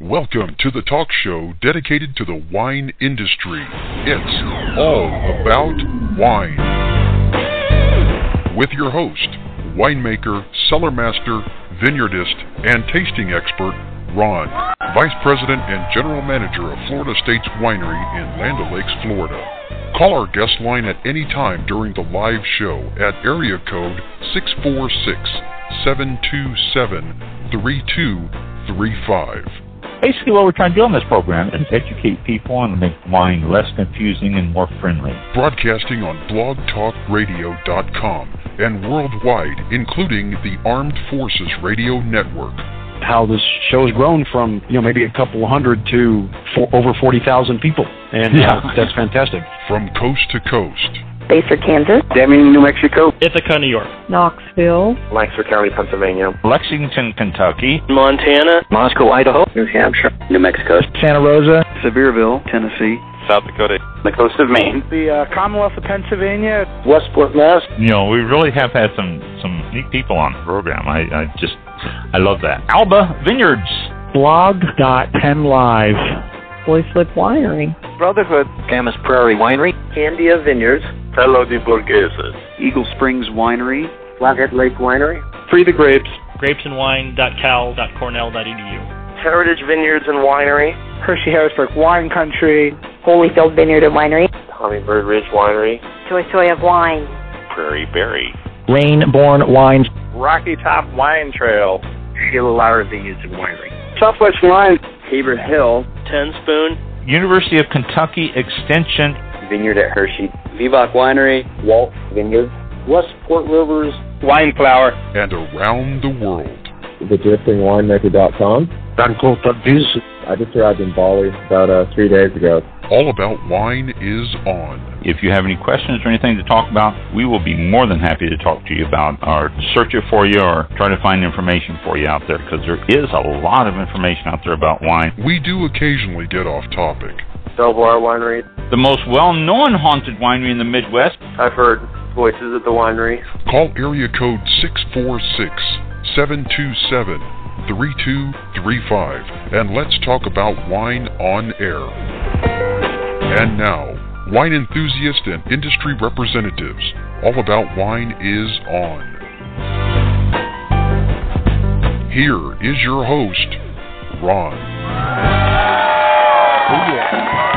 Welcome to the talk show dedicated to the wine industry. It's all about wine. With your host, winemaker, cellar master, vineyardist, and tasting expert, Ron, Vice President and General Manager of Florida States Winery in Land O'Lakes, Florida. Call our guest line at any time during the live show at area code 646-727-3235. Basically, what we're trying to do on this program is educate people and make wine less confusing and more friendly. Broadcasting on blogtalkradio.com and worldwide, including the Armed Forces Radio Network. How this show has grown from, maybe a couple hundred to over 40,000 people. And that's fantastic. From coast to coast. Basehor, Kansas. Deming, New Mexico. Ithaca, New York. Knoxville. Lancaster County, Pennsylvania. Lexington, Kentucky. Montana. Moscow, Idaho. New Hampshire. New Mexico. Santa Rosa. Sevierville, Tennessee. South Dakota. The coast of Maine. The Commonwealth of Pennsylvania. Westport, Mass. We really have had some neat people on the program. I love that. Alba Vineyards. Blog.10live. Boy Flip Winery. Brotherhood. Camas Prairie Winery. Candia Vineyards. Tello de Borghese. Eagle Springs Winery. Flathead Lake Winery. Free the Grapes. grapesandwine.cal.cornell.edu. Heritage Vineyards and Winery. Hershey Harrisburg Wine Country. Holyfield Vineyard and Winery. Hummingbird Ridge Winery. Choice of Wine. Prairie Berry. Rainborn Wines. Rocky Top Wine Trail. Sheila Lauer Vineyards and Winery. Southwest Wine. Tabor Hill. Ten Spoon. University of Kentucky Extension. Vineyard at Hershey. Vivac Winery. Walt Vineyard. Westport Rivers. Wine Flower. And around the world. TheDriftingWinemaker.com. Biz. I just arrived in Bali about 3 days ago. All About Wine is on. If you have any questions or anything to talk about, we will be more than happy to talk to you about or search it for you or try to find information for you out there, because there is a lot of information out there about wine. We do occasionally get off topic. Belvoir Winery. The most well-known haunted winery in the Midwest. I've heard voices at the winery. Call area code 646-727-3235 and let's talk about wine on air. And now, wine enthusiasts and industry representatives, All About Wine is on. Here is your host, Ron. Oh, yeah.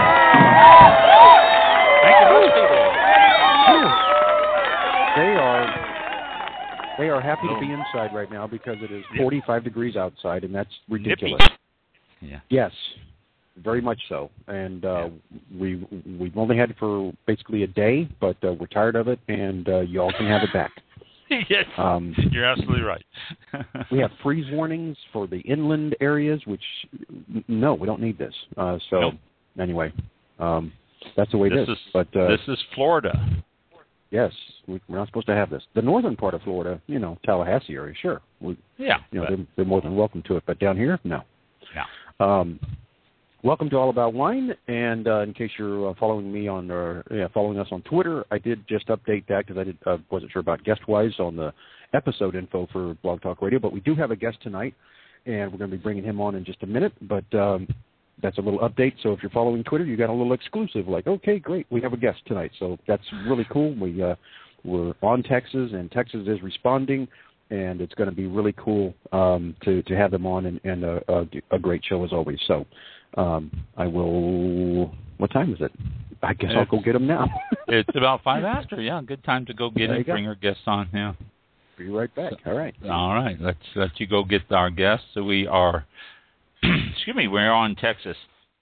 They are happy to be inside right now because it is 45 degrees outside, and that's ridiculous. Yeah. Yes, very much so. And we've only had it for basically a day, but we're tired of it, and you all can have it back. Yes, you're absolutely right. We have freeze warnings for the inland areas, which, no, we don't need this. Anyway, that's the way it is. But this is Florida. Yes, we're not supposed to have this. The northern part of Florida, Tallahassee area, sure. They're more than welcome to it. But down here, no. Yeah. Welcome to All About Wine, and in case you're following us on Twitter, I did just update that because I wasn't sure about guest-wise on the episode info for Blog Talk Radio, but we do have a guest tonight, and we're going to be bringing him on in just a minute, but that's a little update. So if you're following Twitter, you got a little exclusive, like, okay, great, we have a guest tonight. So that's really cool. We're on Texas, and Texas is responding, and it's going to be really cool to have them on, and a great show as always. So I will. What time is it? I guess I'll go get them now. It's about 5 after. Yeah, good time to go get it. Bring our guests on. Yeah. Be right back. All right. All right. Let's let you go get our guests. So we are. Excuse me. We're on Texas.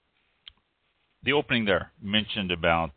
The opening there mentioned about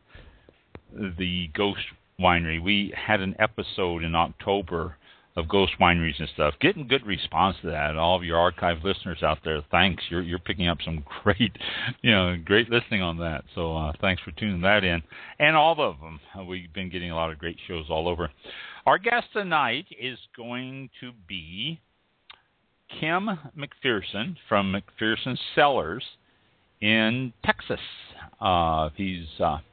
the Ghost Winery. We had an episode in October of ghost wineries and stuff. Getting good response to that. All of your archive listeners out there, thanks. You're picking up some great listening on that. So thanks for tuning that in. And all of them. We've been getting a lot of great shows all over. Our guest tonight is going to be Kim McPherson from McPherson Cellars in Texas. He's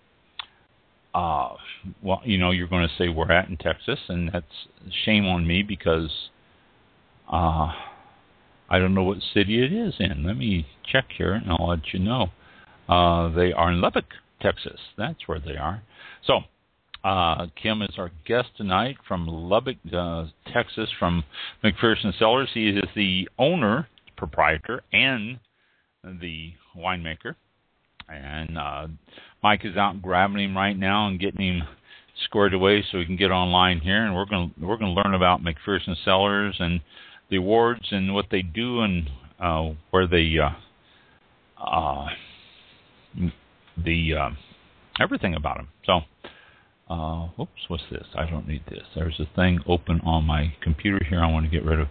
you're going to say we're at in Texas, and that's shame on me because I don't know what city it is in. Let me check here, and I'll let you know. They are in Lubbock, Texas. That's where they are. So, Kim is our guest tonight from Lubbock, Texas, from McPherson Cellars. He is the owner, proprietor, and the winemaker. And Mike is out grabbing him right now and getting him squared away so we can get online here. And we're going to learn about McPherson Cellars and the awards and what they do and where they everything about them. So, whoops, what's this? I don't need this. There's a thing open on my computer here I want to get rid of.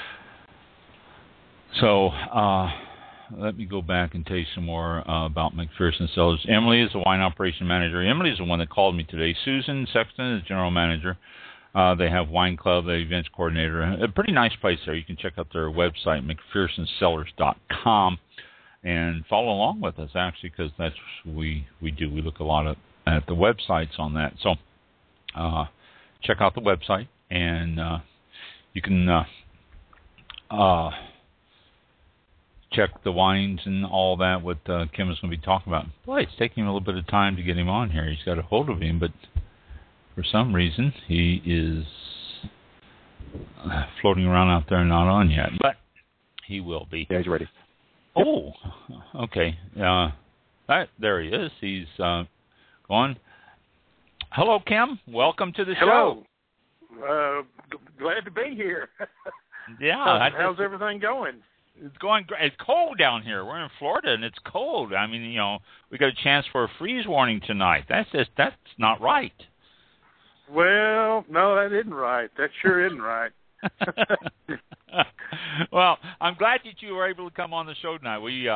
So, let me go back and tell you some more about McPherson Cellars. Emily is the wine operation manager. Emily is the one that called me today. Susan Sexton is general manager. They have wine club, the events coordinator. A pretty nice place there. You can check out their website, McPhersonCellars.com, and follow along with us, actually, because that's what we do. We look a lot at the websites on that. So check out the website, and you can check the wines and all that, what Kim is going to be talking about. Boy, it's taking him a little bit of time to get him on here. He's got a hold of him, but for some reason he is floating around out there and not on yet. But he will be. Yeah, he's ready. Oh, okay. There he is. He's going. Hello, Kim. Welcome to the show. Hello. Glad to be here. Yeah. How's everything going? It's going great. It's cold down here. We're in Florida, and it's cold. I mean, we got a chance for a freeze warning tonight. That's not right. Well, no, that isn't right. That sure isn't right. Well, I'm glad that you were able to come on the show tonight. We,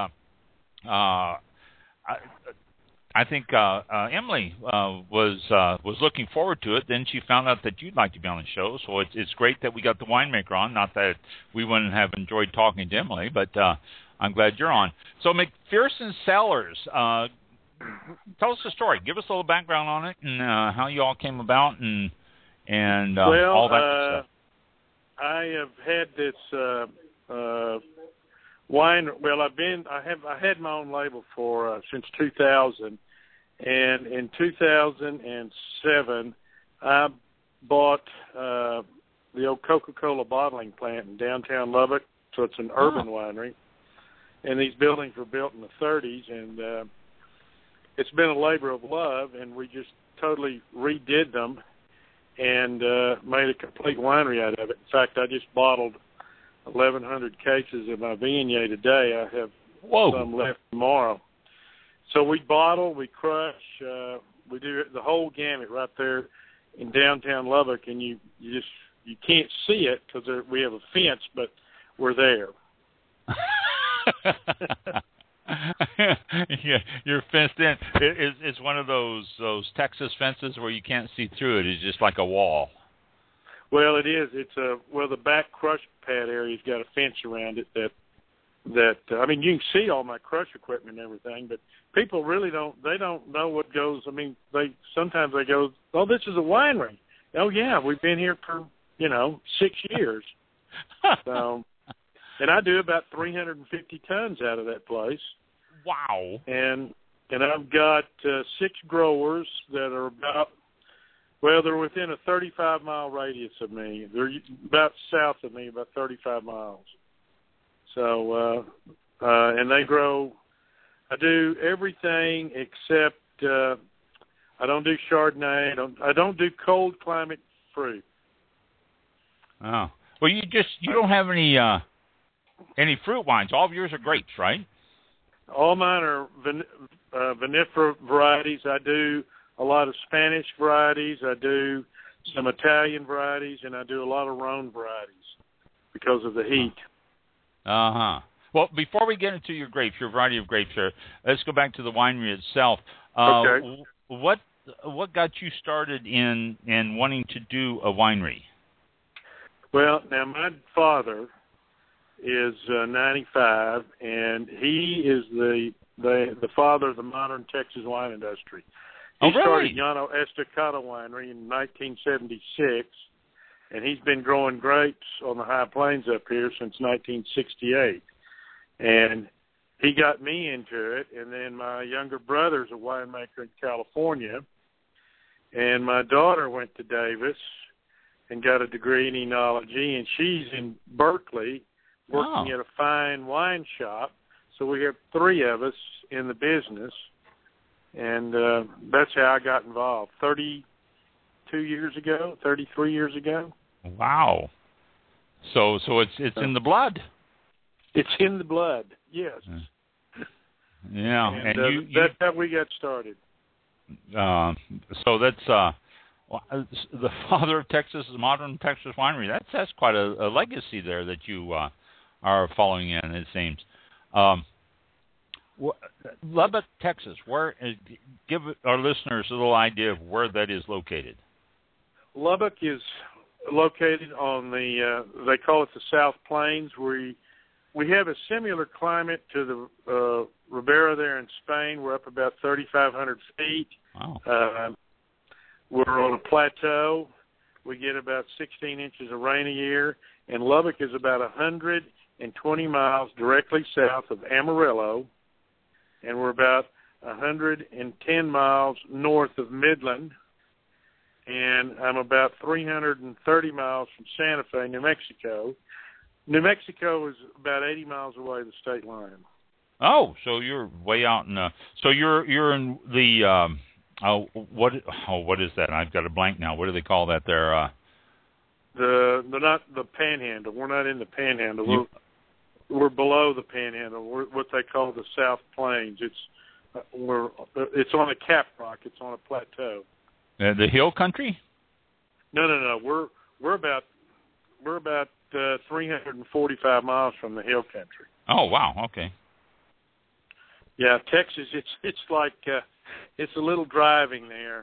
I think Emily was looking forward to it. Then she found out that you'd like to be on the show, so it's great that we got the winemaker on. Not that we wouldn't have enjoyed talking to Emily, but I'm glad you're on. So McPherson Cellars, tell us the story. Give us a little background on it and how you all came about and all that good stuff. I have had this wine. Well, I had my own label for since 2000, and in 2007, I bought the old Coca-Cola bottling plant in downtown Lubbock. So it's an urban winery, and these buildings were built in the 30s, and it's been a labor of love, and we just totally redid them and made a complete winery out of it. In fact, I just bottled 1,100 cases of my Viognier today. I have some left tomorrow. So we bottle, we crush, we do the whole gamut right there in downtown Lubbock, and you can't see it because we have a fence, but we're there. Yeah, you're fenced in. It's one of those Texas fences where you can't see through it. It's just like a wall. Well, it is. It's the back crush pad area's got a fence around it that I mean, you can see all my crush equipment and everything, but people really don't know what goes. I mean, sometimes they go, "Oh, this is a winery." Oh yeah, we've been here for 6 years. So, and I do about 350 tons out of that place. Wow. And I've got 6 growers that are they're within a 35-mile radius of me. They're about south of me, about 35 miles. So, and they grow. I do everything except I don't do Chardonnay. I don't do cold climate fruit. Oh, well, you don't have any fruit wines. All of yours are grapes, right? All mine are vinifera varieties. I do a lot of Spanish varieties. I do some Italian varieties, and I do a lot of Rhone varieties because of the heat. Uh-huh. Well, before we get into your variety of grapes here, let's go back to the winery itself. Okay. What got you started in wanting to do a winery? Well, now my father is 95, and he is the father of the modern Texas wine industry. He started Llano Estacado Winery in 1976, and he's been growing grapes on the high plains up here since 1968. And he got me into it, and then my younger brother's a winemaker in California, and my daughter went to Davis and got a degree in enology, and she's in Berkeley working at a fine wine shop. So we have three of us in the business, and that's how I got involved 33 years ago. Wow. So it's in the blood. It's in the blood, yes. Yeah, and that's how we got started. So that's the father of Texas, modern Texas winery. That's quite a legacy there that you are following in, it seems. Lubbock, Texas. Where? Give our listeners a little idea of where that is located. Lubbock is located on they call it the South Plains. We have a similar climate to the Ribera there in Spain. We're up about 3,500 feet. Wow. We're on a plateau. We get about 16 inches of rain a year, and Lubbock is about 120 miles directly south of Amarillo, and we're about 110 miles north of Midland, and I'm about 330 miles from Santa Fe, New Mexico. New Mexico is about 80 miles away the state line. Oh, so you're way out in so you're in the what is that? I've got a blank now. What do they call that there? Not the Panhandle. We're not in the Panhandle. We're below the Panhandle. We're what they call the South Plains. It's on a cap rock. It's on a plateau. The hill country? No. We're about 345 miles from the hill country. Oh wow. Okay. Yeah, Texas. It's like it's a little driving there.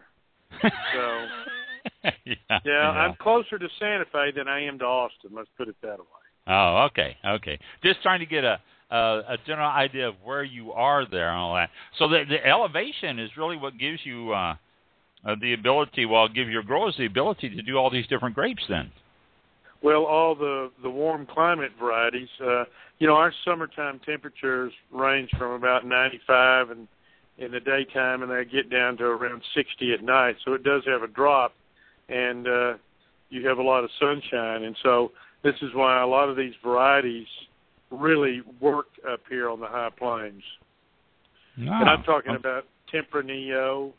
So yeah, I'm closer to Santa Fe than I am to Austin. Let's put it that way. Oh, okay. Just trying to get a general idea of where you are there and all that. So the elevation is really what gives you the ability, give your growers the ability to do all these different grapes then. Well, all the warm climate varieties, our summertime temperatures range from about 95 in the daytime, and they get down to around 60 at night. So it does have a drop, and you have a lot of sunshine. And so this is why a lot of these varieties really work up here on the high plains. And I'm talking about Tempranillo,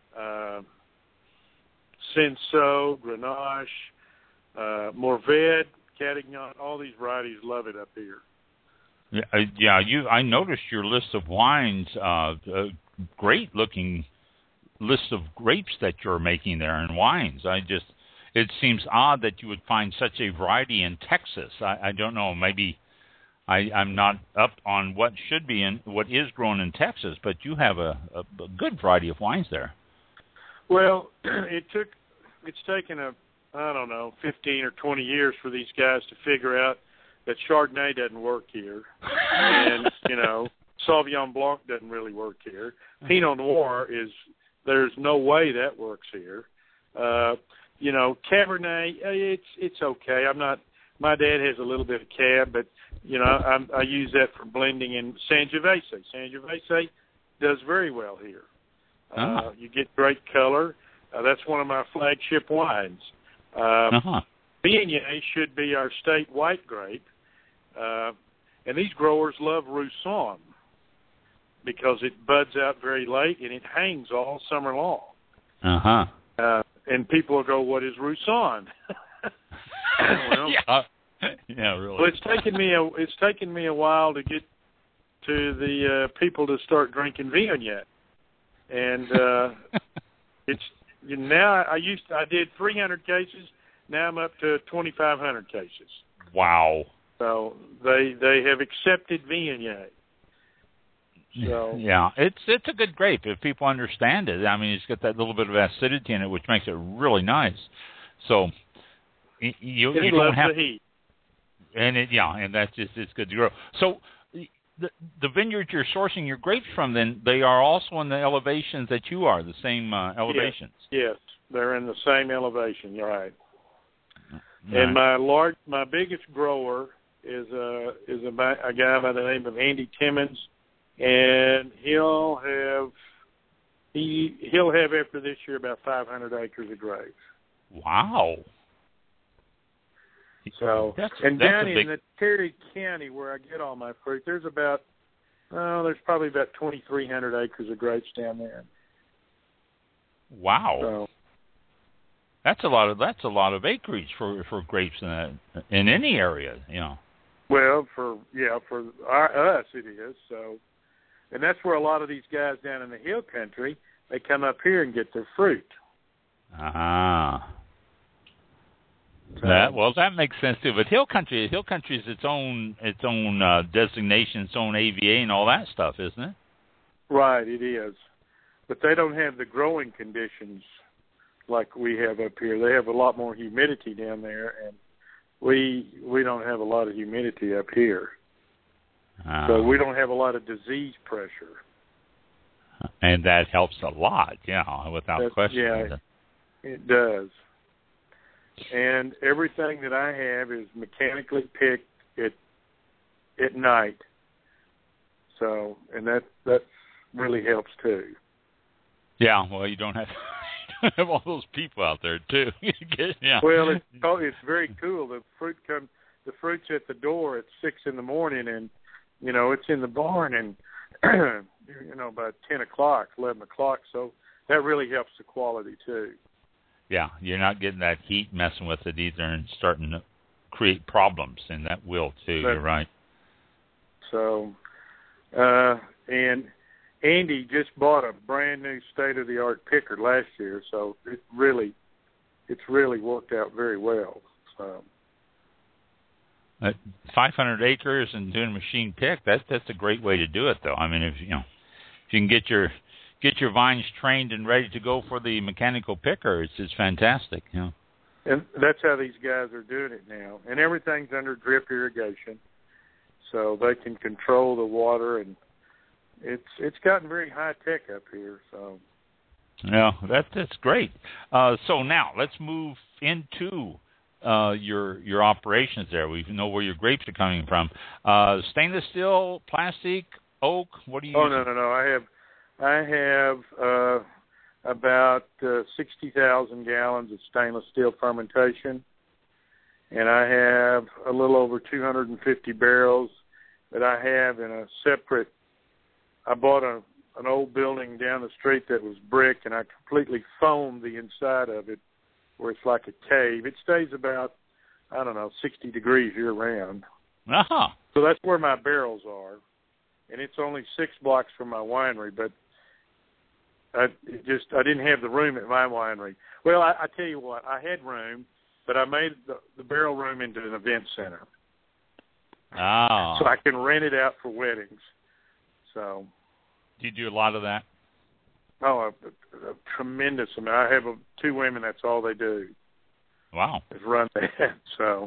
Cinsault, Grenache, Mourvedre, Catignan. All these varieties love it up here. Yeah. I noticed your list of wines. Great looking list of grapes that you're making there and wines. It seems odd that you would find such a variety in Texas. I don't know. Maybe I'm not up on what should be and what is grown in Texas, but you have a good variety of wines there. Well, it's taken 15 or 20 years for these guys to figure out that Chardonnay doesn't work here, and Sauvignon Blanc doesn't really work here. Pinot Noir there's no way that works here. Cabernet, it's okay. My dad has a little bit of Cab, but I use that for blending. And Sangiovese does very well here. You get great color. That's one of my flagship wines. Viognier should be our state white grape. And these growers love Roussanne because it buds out very late and it hangs all summer long. And people will go, "What is Roussanne?" Well, yeah, really. Well, it's taken me a while to get to the people to start drinking Viognier, and now I did 300 cases. Now I'm up to 2,500 cases. Wow. So they have accepted Viognier. So yeah, it's a good grape if people understand it. I mean, it's got that little bit of acidity in it, which makes it really nice. So you don't have the heat, and that's it's good to grow. So the vineyards you're sourcing your grapes from, then they are also in the elevations that you are, the same elevations. Yes, they're in the same elevation. You're right. And my biggest grower is a guy by the name of Andy Timmons, and he'll have after this year about 500 acres of grapes. Wow. So that's down in the Terry County where I get all my fruit, there's probably about 2,300 acres of grapes down there. Wow. So, that's a lot of acreage for grapes in any area, you know. Well, for us it is. So, and that's where a lot of these guys down in the hill country, they come up here and get their fruit. Ah. That makes sense too. But hill country is its own designation, its own AVA, and all that stuff, isn't it? Right, it is. But they don't have the growing conditions like we have up here. They have a lot more humidity down there, and we don't have a lot of humidity up here. So we don't have a lot of disease pressure. And that helps a lot, without question. Yeah, it does. And everything that I have is mechanically picked at night. So, and that really helps too. Yeah, well, you don't have all those people out there too. Well, it's very cool. The fruit's at the door at 6 a.m, and it's in the barn, and about 10 o'clock, 11 o'clock. So that really helps the quality too. Yeah, you're not getting that heat messing with it either and starting to create problems, and that will too. You're right. So, and Andy just bought a brand new state-of-the-art picker last year, so it's really worked out very well. So, 500 acres and doing machine pick, that's a great way to do it, though. I mean, if you can get your vines trained and ready to go for the mechanical picker, it's fantastic. And that's how these guys are doing it now. And everything's under drip irrigation, so they can control the water, and it's gotten very high tech up here. So yeah, that's great. So now let's move into your operations there. We know where your grapes are coming from. Stainless steel, plastic, oak. What do you? Oh no! I have about 60,000 gallons of stainless steel fermentation, and I have a little over 250 barrels that I have in a separate. I bought an old building down the street that was brick, and I completely foamed the inside of it, where it's like a cave. It stays about 60 degrees year round. Uh-huh. So that's where my barrels are, and it's only 6 blocks from my winery, but I didn't have the room at my winery. Well, I tell you what, I had room, but I made the barrel room into an event center. Oh. So I can rent it out for weddings. So. Do you do a lot of that? Oh, a tremendous amount. I have 2 women, that's all they do. Wow. Is run that, so.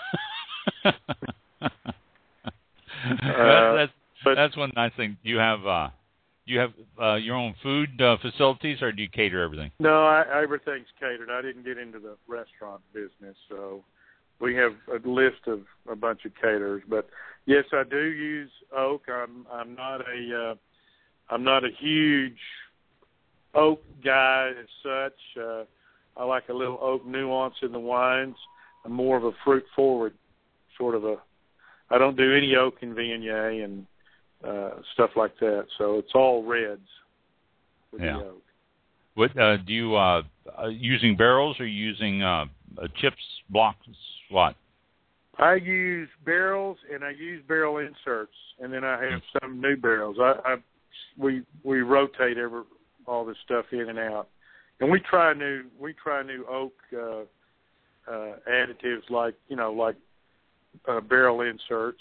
That's one nice thing. Do you have your own food facilities, or do you cater everything? No, everything's catered. I didn't get into the restaurant business, so we have a list of a bunch of caterers. But yes, I do use oak. I'm not a huge oak guy as such. I like a little oak nuance in the wines. I'm more of a fruit forward sort of I don't do any oak in Viognier and stuff like that. So it's all reds with the oak. What do you using barrels or using chips, blocks? What? I use barrels and I use barrel inserts, and then I have some new barrels. We rotate all this stuff in and out, and we try new oak additives like barrel inserts.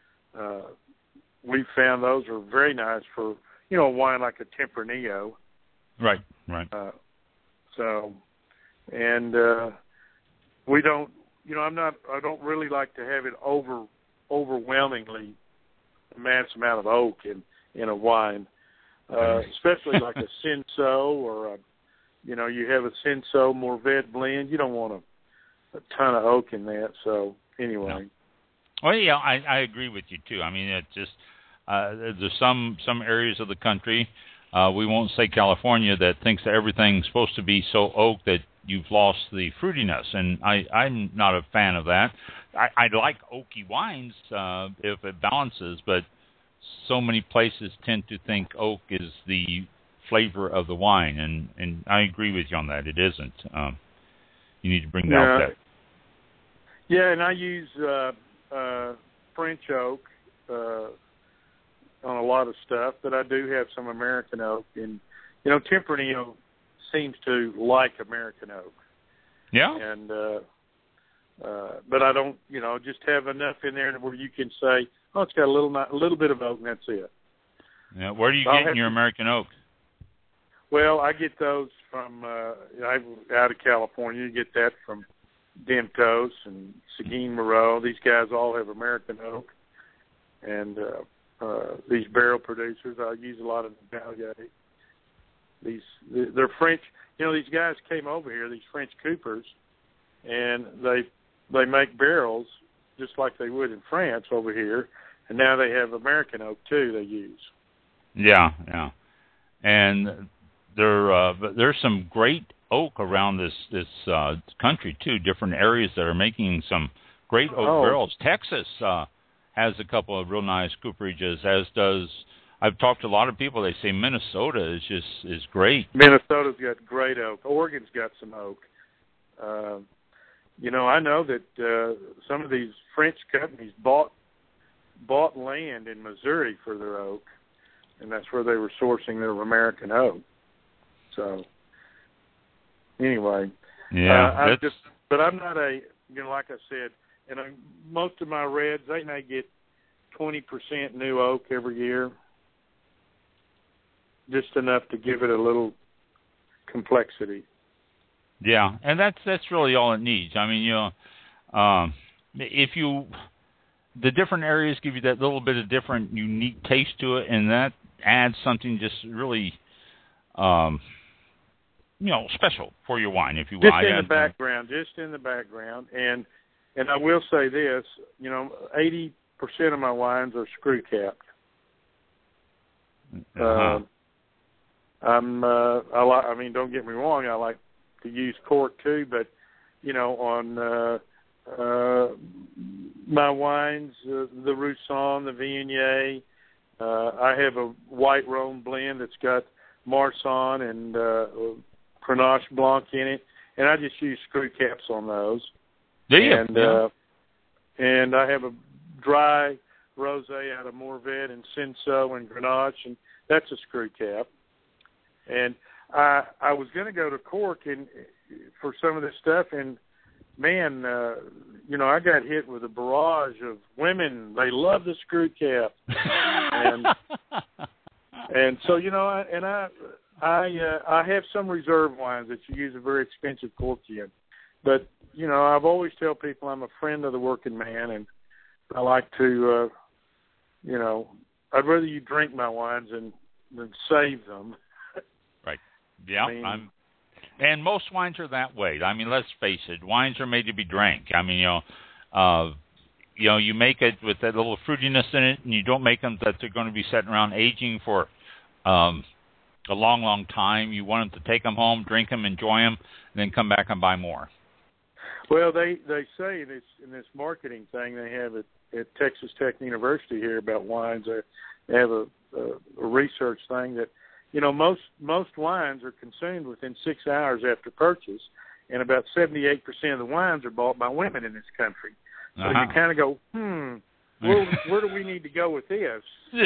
We found those are very nice for a wine like a Tempranillo. Right. So, and we don't. I don't really like to have it overwhelmingly mass amount of oak in a wine, especially like a Cinsault or you have a Cinsault Mourvedre blend. You don't want ton of oak in that. So anyway. No. Well, yeah, I agree with you too. I mean, it's just there's some areas of the country, we won't say California, that thinks that everything's supposed to be so oak that you've lost the fruitiness, and I'm not a fan of that. I like oaky wines if it balances, but so many places tend to think oak is the flavor of the wine, and I agree with you on that. It isn't. You need to bring out that. Yeah, and I use French oak on a lot of stuff, but I do have some American oak, and Tempranillo seems to like American oak. Yeah. And but I don't, just have enough in there where you can say, oh, it's got a little bit of oak, and that's it. Yeah. Where do you get your American oak? Well, I get those from out of California. You get that from Dentos and Seguin Moreau. These guys all have American oak, and these barrel producers. I use a lot of Valier. They're French. These guys came over here, these French coopers, and they make barrels just like they would in France over here, and now they have American oak too. They use. Yeah, and there's some great oak around this country too. Different areas that are making some great oak barrels. Texas has a couple of real nice cooperages, as does. I've talked to a lot of people. They say Minnesota is great. Minnesota's got great oak. Oregon's got some oak. I know that some of these French companies bought land in Missouri for their oak, and that's where they were sourcing their American oak. So, anyway, but I'm not like I said, and most of my reds, they may get 20% new oak every year, just enough to give it a little complexity. Yeah, and that's really all it needs. I mean, the different areas give you that little bit of different, unique taste to it, and that adds something just really, special for your wine, if you will. Just in the background, and I will say this, 80% of my wines are screw capped. Don't get me wrong, I like to use cork too, but on my wines, the Roussan, the Viognier, I have a white Rhone blend that's got Marsanne and Grenache Blanc in it, and I just use screw caps on those. And I have a dry rosé out of Morvet and Cinsault and Grenache, and that's a screw cap. And I was going to go to cork for some of this stuff, and man, I got hit with a barrage of women. They love the screw cap, and so I have some reserve wines that you use a very expensive cork in, but I've always tell people I'm a friend of the working man, and I like to, I'd rather you drink my wines than save them. Right. Yeah. And most wines are that way. I mean, let's face it. Wines are made to be drank. I mean, you make it with that little fruitiness in it, and you don't make them that they're going to be sitting around aging for a long, long time. You want them to take them home, drink them, enjoy them, and then come back and buy more. Well, they say in this marketing thing they have at Texas Tech University here about wines. They have a research thing that most wines are consumed within 6 hours after purchase, and about 78% of the wines are bought by women in this country. So you kind of go, where do we need to go with this?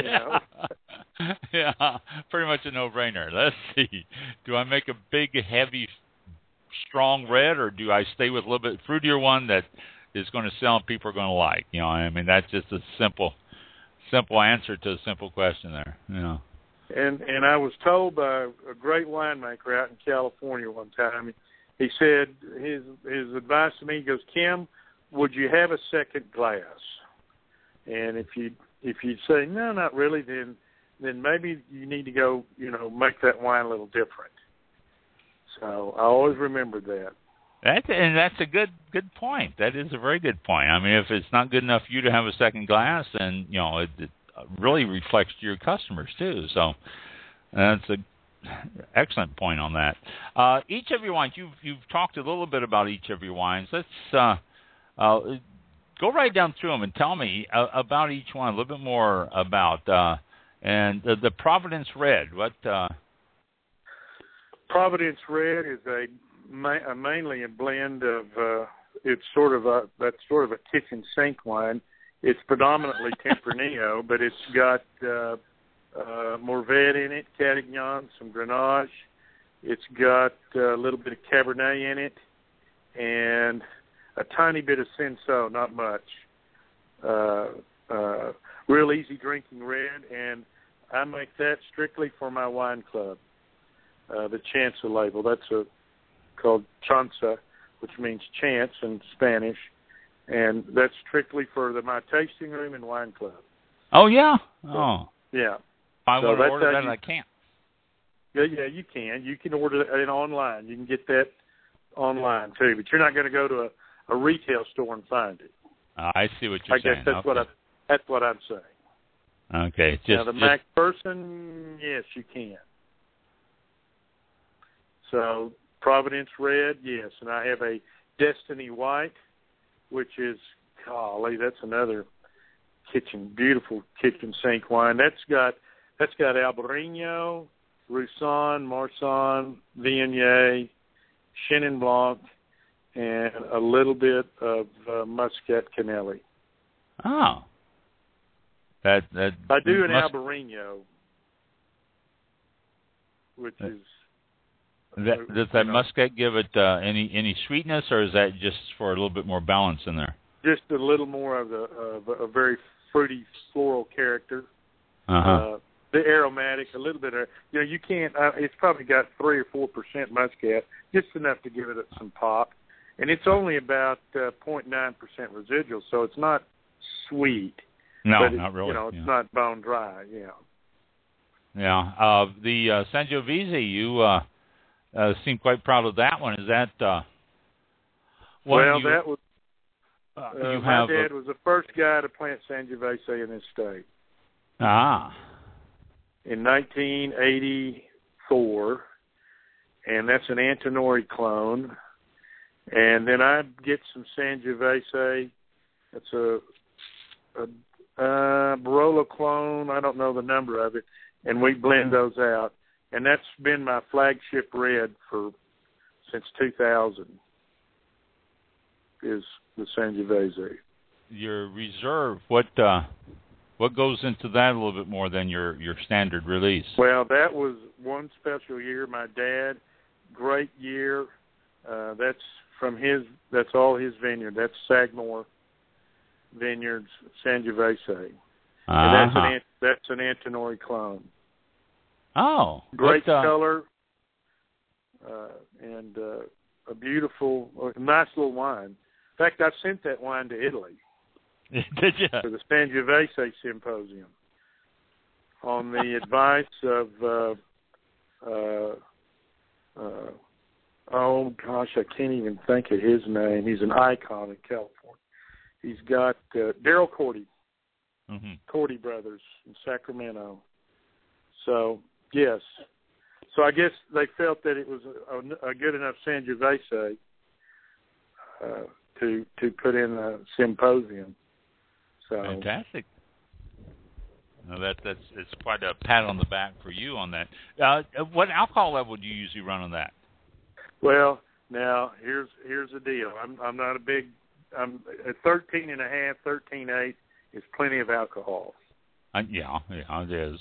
Yeah, pretty much a no-brainer. Let's see. Do I make a big, heavy, strong red, or do I stay with a little bit fruitier one that is going to sell and people are going to like? That's just a simple answer to a simple question there. And I was told by a great winemaker out in California one time, he said his advice to me, he goes, Kim, would you have a second glass? And if you say no, not really, then maybe you need to go, make that wine a little different. So I always remembered that. That's a good point. That is a very good point. I mean, if it's not good enough for you to have a second glass, then it really reflects to your customers too. So that's a excellent point on that. Each of your wines, you've talked a little bit about each of your wines. Let's go right down through them and tell me about each one, a little bit more about and the Providence Red. What? Providence Red is mainly a blend of that's sort of a kitchen sink wine. It's predominantly Tempranillo, but it's got Mourvèdre in it, Catignan, some Grenache. It's got a little bit of Cabernet in it, and a tiny bit of Cinsault, not much. Real easy drinking red, and I make that strictly for my wine club. The Chanza label. That's called Chanza, which means chance in Spanish, and that's strictly for my tasting room and wine club. Oh yeah. Oh yeah. I want to order that, and I can't. Yeah, you can. You can order it online. You can get that online too, but you're not going to go to a retail store and find it. I see what you're saying. I guess that's what I'm saying. Okay. Now the McPherson, yes, you can. So Providence Red, yes, and I have a Destiny White, which is, golly, that's another beautiful kitchen sink wine. That's got Albarino, Roussanne, Marsanne, Viognier, Chenin Blanc, and a little bit of Muscat Canelli. Oh, that I do an Albarino, which is. Does that Muscat give it any sweetness, or is that just for a little bit more balance in there? Just a little more of a very fruity floral character. The aromatic, a little bit of you can't. It's probably got 3 or 4% Muscat, just enough to give it some pop, and it's only about 0.9% residual, so it's not sweet. No, but not really. It's not bone dry. Yeah. Yeah. The Sangiovese, you. Seem quite proud of that one. Is that that was my dad was the first guy to plant Sangiovese in this state. In 1984, and that's an Antinori clone. And then I get some Sangiovese. It's a Barolo clone. I don't know the number of it, and we blend those out. And that's been my flagship red since 2000. Is the Sangiovese. Your reserve, what goes into that a little bit more than your standard release? Well, that was one special year. My dad, great year. That's all his vineyard. That's Sagmore Vineyards Sangiovese. And that's an Antinori clone. Oh, great color, and a beautiful, nice little wine. In fact, I sent that wine to Italy. Did you? For the Sangiovese Symposium, on the advice of, oh gosh, I can't even think of his name. He's an icon in California. He's got Daryl Cordy, Cordy Brothers in Sacramento. So. Yes. So I guess they felt that it was a good enough Sangiovese to put in a symposium. So fantastic. No, it's quite a pat on the back for you on that. What alcohol level do you usually run on that? Well, now here's the deal. I'm not a big. I'm at 13.5, 13.8 is plenty of alcohol. Yeah, it is.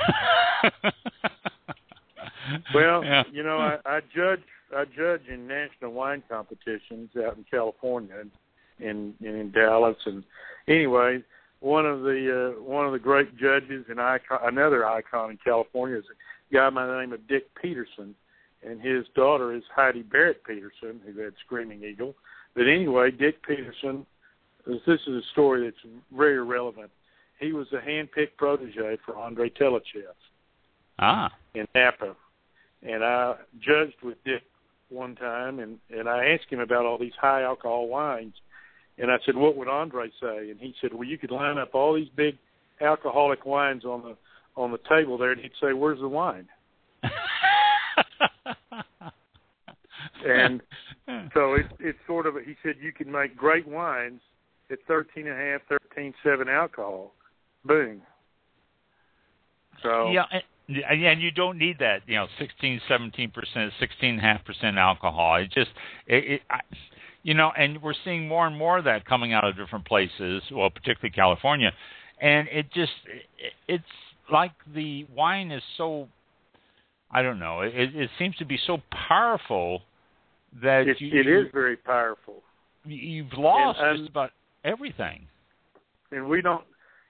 Well, yeah. I judge in national wine competitions out in California and in Dallas, and anyway, one of the great judges and another icon in California is a guy by the name of Dick Peterson, and his daughter is Heidi Barrett Peterson, who had Screaming Eagle. But anyway, Dick Peterson, this is a story that's very relevant. He was a hand-picked protege for Andre Telechev in Napa. And I judged with Dick one time, and I asked him about all these high alcohol wines, and I said, what would Andre say? And he said, well, you could line up all these big alcoholic wines on the table there, and he'd say, where's the wine? And so it's sort of, he said, you can make great wines at 13.5, 13.7 alcohol. Boom. So yeah, and you don't need that, 16, 17%, 16.5% alcohol. And we're seeing more and more of that coming out of different places, well, particularly California, and it's like the wine is so, I don't know, it seems to be so powerful that it is very powerful. You've lost just about everything. And we don't,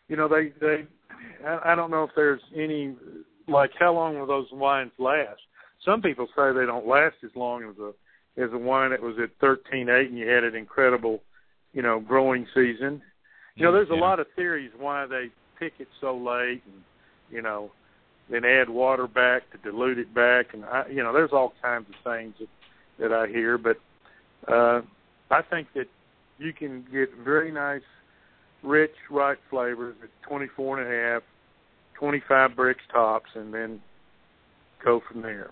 I don't know if there's any, like, how long will those wines last? Some people say they don't last as long as a wine that was at 13.8 and you had an incredible, growing season. There's a lot of theories why they pick it so late and, then add water back to dilute it back. And, there's all kinds of things that I hear. But I think that you can get very nice, rich, ripe flavors at 24.5, 25 bricks tops, and then go from there.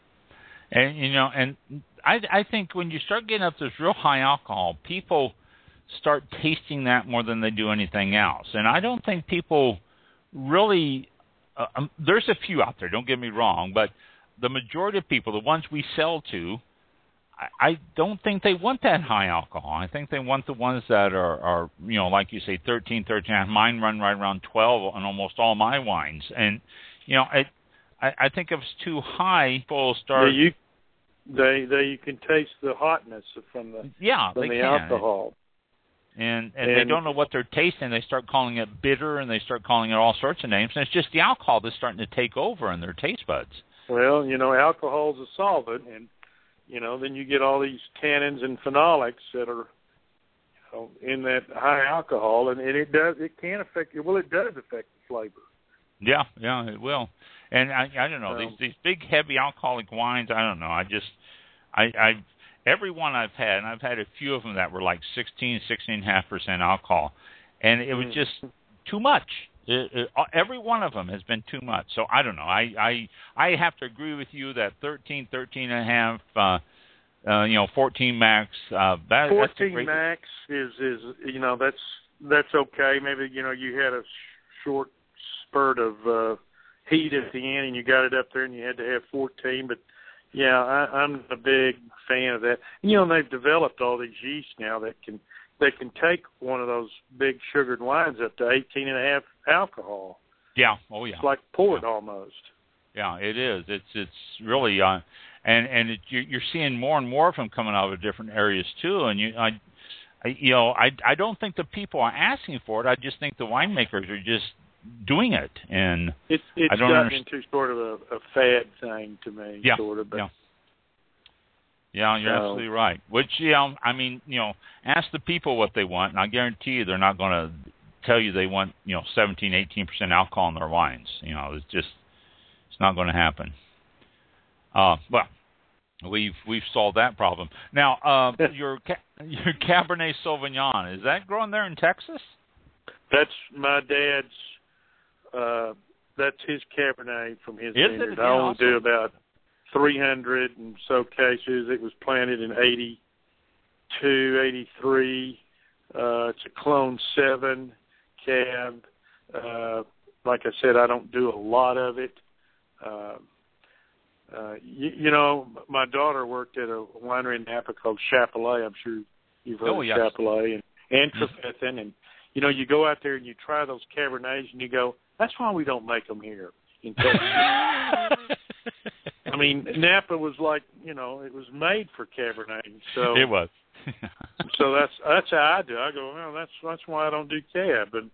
And and I think when you start getting up this real high alcohol, people start tasting that more than they do anything else. And I don't think people really. There's a few out there. Don't get me wrong, but the majority of people, the ones we sell to, I don't think they want that high alcohol. I think they want the ones that are like you say, 13. Mine run right around 12 on almost all my wines. And, I think if it's too high, people start... Yeah, you can taste the hotness from the alcohol. And they don't know what they're tasting. They start calling it bitter, and they start calling it all sorts of names. And it's just the alcohol that's starting to take over in their taste buds. Well, alcohol's a solvent, and then you get all these tannins and phenolics that are in that high alcohol, and it does affect the flavor. Yeah, it will. And I don't know, these big heavy alcoholic wines, I don't know. I every one I've had, and I've had a few of them that were like 16.5% alcohol, and it was just too much. Every one of them has been too much. So I don't know. I have to agree with you that 13.5, 14 max. 14 max is that's okay. Maybe you had a short spurt of heat at the end and you got it up there and you had to have 14. But yeah, I'm a big fan of that. And, they've developed all these yeasts now that can take one of those big sugared wines up to 18.5 alcohol. Yeah. Oh, yeah. It's like port almost. Yeah, it is. It's really you're seeing more and more of them coming out of different areas too. And I don't think the people are asking for it. I just think the winemakers are just doing it, and it's gotten into sort of a fad thing to me. Yeah. Sort of. But Yeah, you're absolutely right. Which, ask the people what they want, and I guarantee you they're not going to tell you they want, 17, 18% alcohol in their wines. It's not going to happen. Well, we've solved that problem. Now, your Cabernet Sauvignon, is that growing there in Texas? That's my dad's. That's his Cabernet from his vineyard. I only do about 300 and so cases. It was planted in 82, 83. It's a Clone 7 cab. Like I said, I don't do a lot of it. My daughter worked at a winery in Napa called Chapelet. I'm sure you've heard of Chapelet and Trefethen. And, you go out there and you try those Cabernets and you go, that's why we don't make them here in Texas. I mean, Napa was like, it was made for Cabernet. So it was. So that's how I do. I go, well, that's why I don't do Cab. And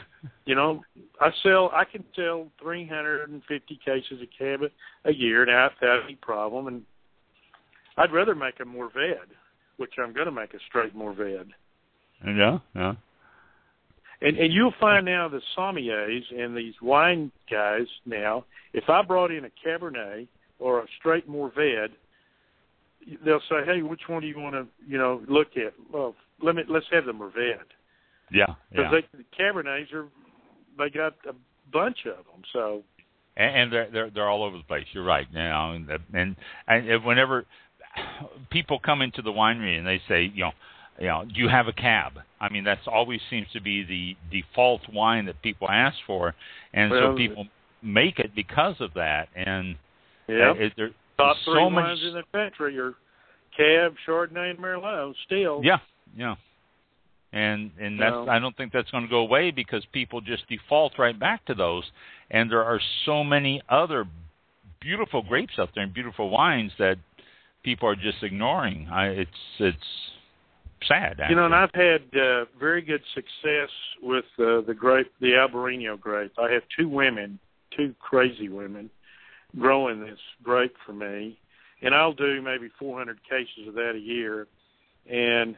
I can sell 350 cases of Cab a year without any problem. And I'd rather make a Mourvèdre, which I'm going to make a straight Mourvèdre. Yeah. And you'll find now the sommeliers and these wine guys now, if I brought in a Cabernet or a straight Mourvèdre, they'll say, "Hey, which one do you want to, look at?" Well, let's have the Mourvèdre. Yeah, because the Cabernets they got a bunch of them. So, and they're all over the place. You're right. And whenever people come into the winery and they say, do you have a cab? I mean, that's always seems to be the default wine that people ask for, and so people make it because of that. And there's top so three many wines in the country are Cab, Chardonnay, and Merlot. Still, yeah. And that's I don't think that's going to go away because people just default right back to those. And there are so many other beautiful grapes out there and beautiful wines that people are just ignoring. It's sad, actually. And I've had very good success with the grape, the Albarino grape. I have two crazy women, growing this grape for me, and I'll do maybe 400 cases of that a year. And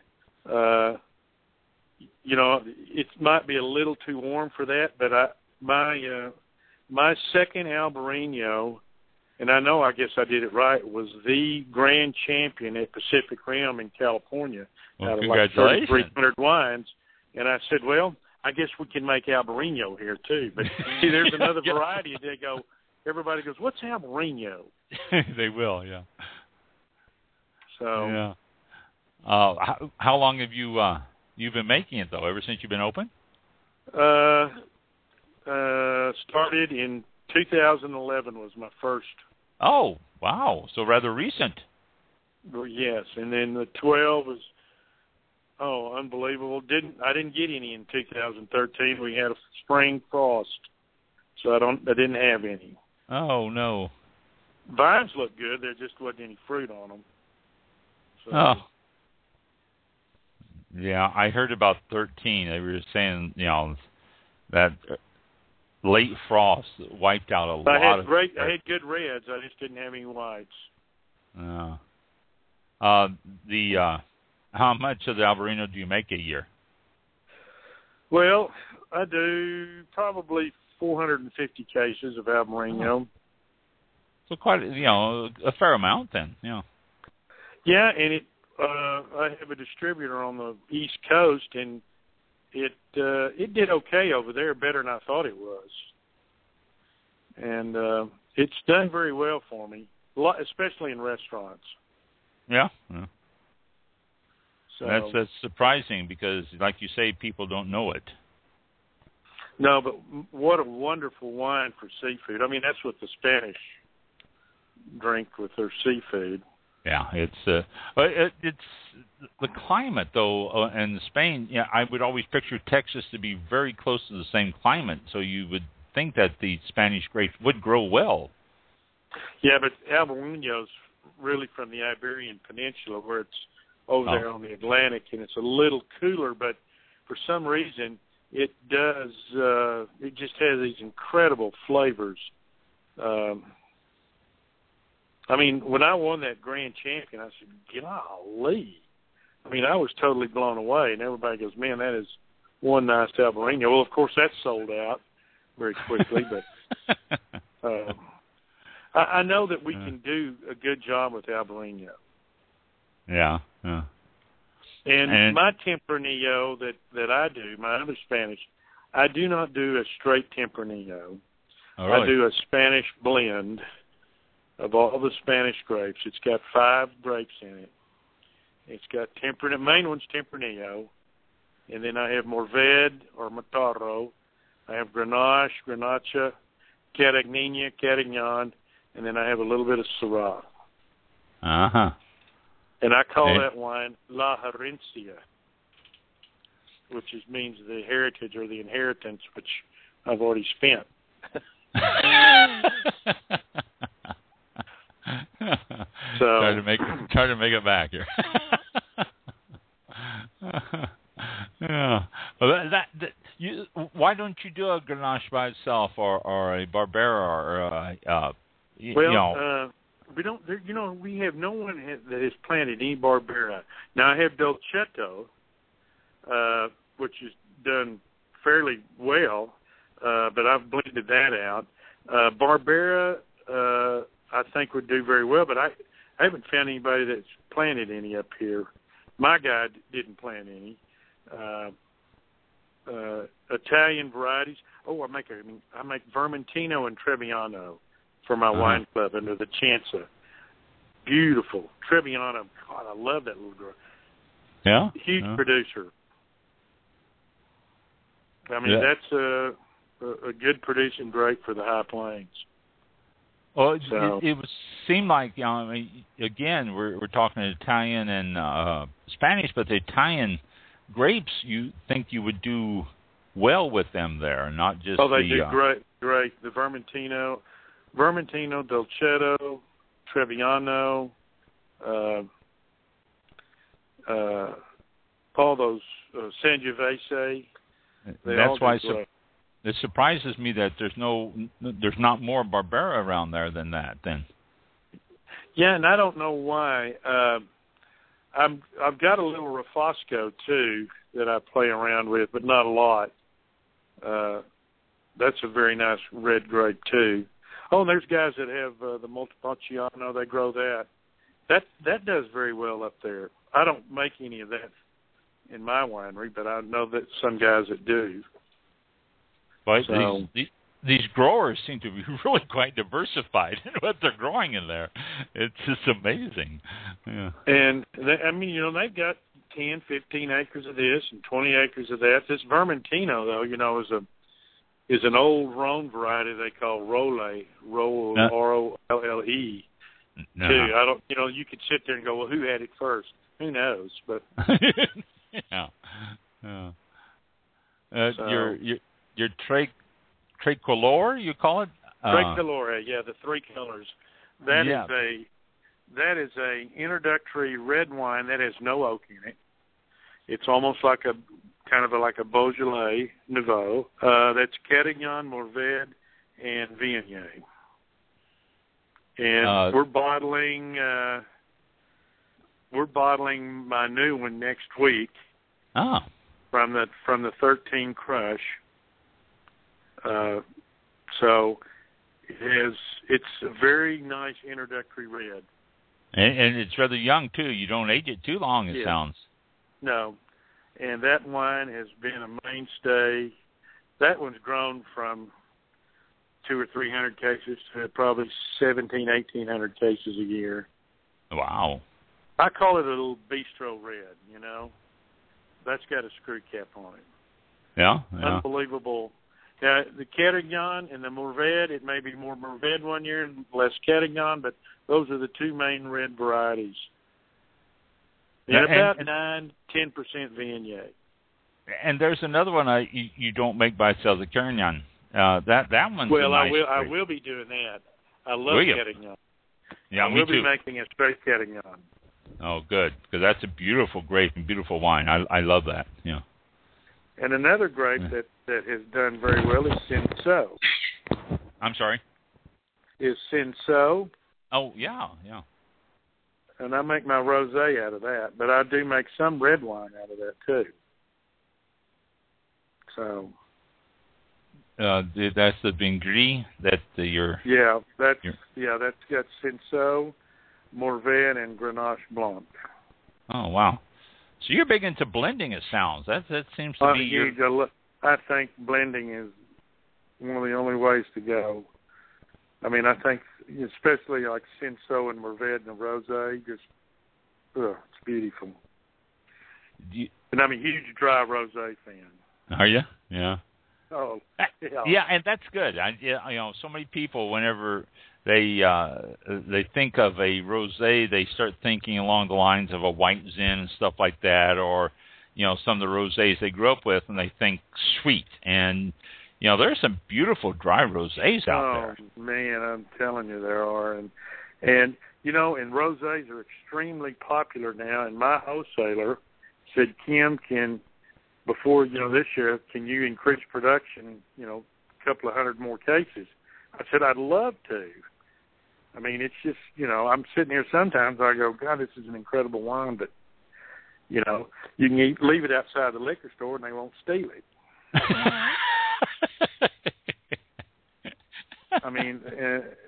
it might be a little too warm for that, but my second Albarino, and I guess I did it right, was the grand champion at Pacific Rim in California out of like 3,300 wines. And I said, well, I guess we can make Albarino here too. But see, there's another variety. They go, everybody goes, what's Albarino? They will, yeah. So, yeah. How long have you've been making it though? Ever since you've been open? Started in 2011 was my first. Oh, wow. So rather recent. Yes, and then the 12 was unbelievable. I didn't get any in 2013. We had a spring frost, so I didn't have any. Oh no. Vines looked good. There just wasn't any fruit on them. So. Oh. Yeah, I heard about 13. They were saying, that late frost wiped out a lot of. I had good reds. I just didn't have any whites. How much of the Albarino do you make a year? Well, I do probably 450 cases of Albarino. So quite, a fair amount then. Yeah. Yeah, and I have a distributor on the East Coast, and it did okay over there, better than I thought it was. And it's done very well for me, especially in restaurants. Yeah. So that's surprising because, like you say, people don't know it. No, but what a wonderful wine for seafood. I mean, that's what the Spanish drink with their seafood. Yeah, it's the climate though, in Spain. Yeah, I would always picture Texas to be very close to the same climate, so you would think that the Spanish grapes would grow well. Yeah, but Albarino's really from the Iberian Peninsula, where it's over there on the Atlantic, and it's a little cooler. But for some reason, it does. It just has these incredible flavors. I mean, when I won that grand champion, I said, golly. I mean, I was totally blown away. And everybody goes, man, that is one nice Albarino. Well, of course, that's sold out very quickly. But I know that we can do a good job with Albarino. Yeah. And my Tempranillo that I do, my other Spanish, I do not do a straight Tempranillo. Oh, really? I do a Spanish blend of all the Spanish grapes. It's got 5 grapes in it. It's got main one's Tempranillo, and then I have Mourvèdre or Mataro. I have Grenache, Grenache, Carignan, Carignan, and then I have a little bit of Syrah. Uh-huh. And I call that wine La Herencia, which means the heritage or the inheritance, which I've already spent. So try to make it back here. Yeah. Well, why don't you do a Grenache by itself, or a Barbera, or we don't. We have no one that has planted any Barbera. Now I have Dolcetto, which is done fairly well, but I've blended that out. Barbera, I think would do very well, but I haven't found anybody that's planted any up here. My guy didn't plant any. Italian varieties. Oh, I make Vermentino and Trebbiano for my wine club under the Chanza. Beautiful Trebbiano. God, I love that little girl. Yeah, huge producer. I mean, that's a good producing grape for the High Plains. Well, it would seem like, you know, I mean, again, we're talking Italian and Spanish, but the Italian grapes, you think you would do well with them there, not just they do great. The Vermentino, Dolcetto, Trebbiano, all those Sangiovese. That's why it surprises me that there's not more Barbera around there than that. Then. Yeah, and I don't know why. I've got a little Refosco too that I play around with, but not a lot. That's a very nice red grape too. Oh, and there's guys that have the Montepulciano. They grow that. That does very well up there. I don't make any of that in my winery, but I know that some guys that do. But these growers seem to be really quite diversified in what they're growing in there. It's just amazing. Yeah. And they've got 10, 15 acres of this and 20 acres of that. This Vermentino, though, is an old Rhone variety they call Rolle, R-O-L-L-E. No. Too. I don't. You could sit there and go, well, who had it first? Who knows? But yeah. Your tricolor, you call it? Tricolore, yeah, the three colors. That is a introductory red wine that has no oak in it. It's almost like like a Beaujolais Nouveau. That's Carignan, Mourvedre, and Viognier. And we're bottling my new one next week. Oh. From the 13 Crush. So it's a very nice introductory red. And it's rather young too. You don't age it too long, it sounds. No. And that wine has been a mainstay. That one's grown from 200 or 300 cases to probably 1,700, 1,800 cases a year. Wow. I call it a little bistro red, That's got a screw cap on it. Yeah. Unbelievable. Now, the Carignan and the Mourvedre, it may be more Mourvedre one year and less Carignan, but those are the two main red varieties. And about 9-10% Viognier. And there's another one you don't make by itself, the Carignan. That one's nice. I will be doing that. I love Carignan. Yeah, me too. We'll be making a straight Carignan. Oh, good, because that's a beautiful grape and beautiful wine. I love that. Yeah. And another grape that has done very well is Cinsault. I'm sorry? Is Cinsault. Oh, yeah. And I make my rosé out of that, but I do make some red wine out of that too. So. That's the Vingris that you're. Yeah, that's got Cinsault, Mourvedre, and Grenache Blanc. Oh wow! So you're big into blending. It sounds that seems to be huge. I think blending is one of the only ways to go. I mean, I think especially like Cinsault and Mourvedre and the rosé, it's beautiful. And I'm a huge dry rosé fan. Are you? Yeah. Oh, yeah, and that's good. So many people, whenever they think of a rosé, they start thinking along the lines of a white Zin and stuff like that, or some of the rosés they grew up with, and they think sweet. And there's some beautiful dry rosés out there. Oh man, I'm telling you, there are, and and rosés are extremely popular now. And my wholesaler said, Kim, before this year, can you increase production, a couple of hundred more cases? I said, I'd love to. I mean, it's just, I'm sitting here sometimes, I go, God, this is an incredible wine, but, you can leave it outside the liquor store and they won't steal it. I mean,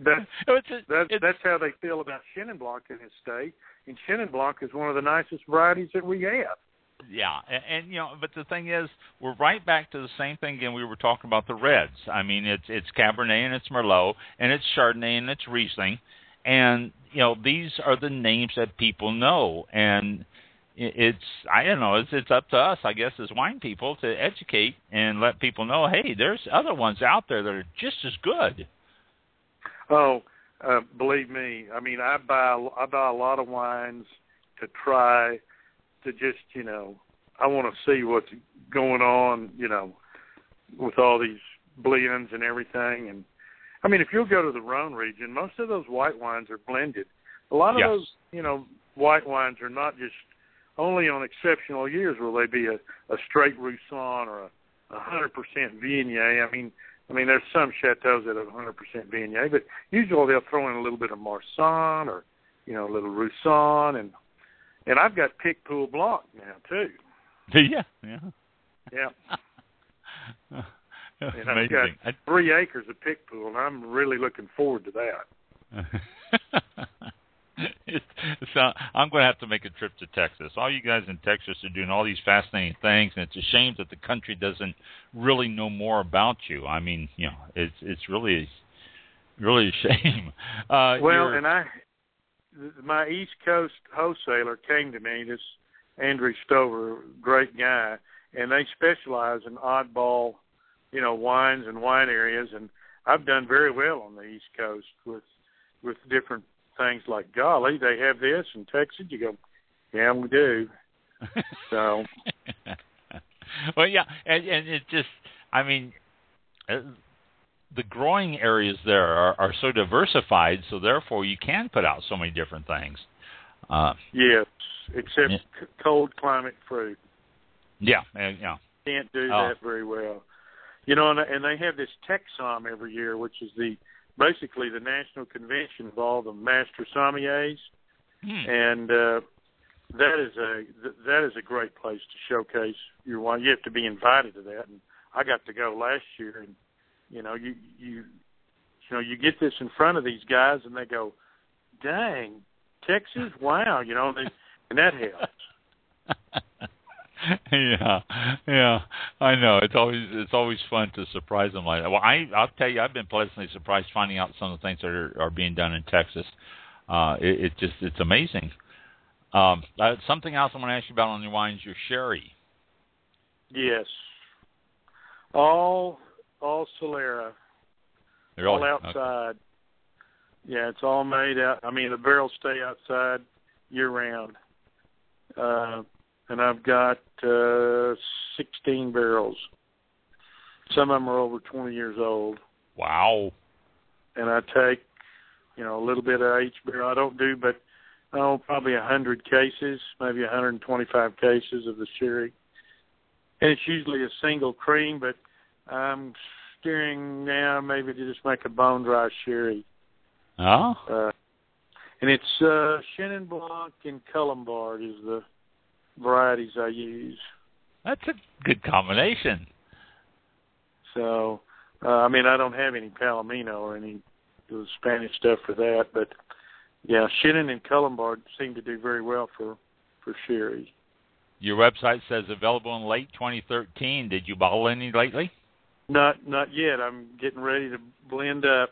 That's how they feel about Chenin Blanc in this state. And Chenin Blanc is one of the nicest varieties that we have. Yeah, and but the thing is, we're right back to the same thing again. We were talking about the reds. I mean, it's Cabernet and it's Merlot and it's Chardonnay and it's Riesling, and these are the names that people know. And it's up to us, I guess, as wine people to educate and let people know, hey, there's other ones out there that are just as good. Oh, believe me, I mean, I buy a lot of wines to try. To just, I want to see what's going on, with all these blends and everything. And, I mean, if you'll go to the Rhone region, most of those white wines are blended. A lot of those, white wines are not just only on exceptional years will they be a straight Roussanne or a 100% Viognier. I mean, there's some chateaus that have 100% Viognier, but usually they'll throw in a little bit of Marsanne or, a little Roussanne. And I've got Picpoul Blanc now, too. Yeah. And I've got 3 acres of Picpoul, and I'm really looking forward to that. So I'm going to have to make a trip to Texas. All you guys in Texas are doing all these fascinating things, and it's a shame that the country doesn't really know more about you. I mean, it's really a shame. My East Coast wholesaler came to me, this Andrew Stover, great guy, and they specialize in oddball, wines and wine areas, and I've done very well on the East Coast with different things like, golly, they have this in Texas. You go, yeah, we do. So, well, yeah, and it just, I mean, the growing areas there are so diversified, so therefore you can put out so many different things. Yes, except cold climate fruit. Yeah. Can't do that very well. And they have this Texsom every year, which is basically the national convention of all the master sommeliers, and that is a great place to showcase your wine. You have to be invited to that, and I got to go last year, and you get this in front of these guys, and they go, "Dang, Texas, wow!" And that helps. Yeah, I know. It's always fun to surprise them like that. Well, I'll tell you, I've been pleasantly surprised finding out some of the things that are being done in Texas. It's amazing. Something else I want to ask you about on your wines, your sherry. Yes, all Solera, all outside. Okay. Yeah, it's all made out. I mean, the barrels stay outside year round. And I've got 16 barrels. Some of them are over 20 years old. Wow. And I take, a little bit of each barrel. I don't do, but probably 100 cases, maybe 125 cases of the sherry. And it's usually a single cream, but I'm steering now maybe to just make a bone-dry sherry. Oh. And it's Chenin Blanc and Colombard is the varieties I use. That's a good combination. So, I don't have any Palomino or any the Spanish stuff for that, but yeah, Chenin and Colombard seem to do very well for sherry. Your website says available in late 2013. Did you bottle any lately? Not yet. I'm getting ready to blend up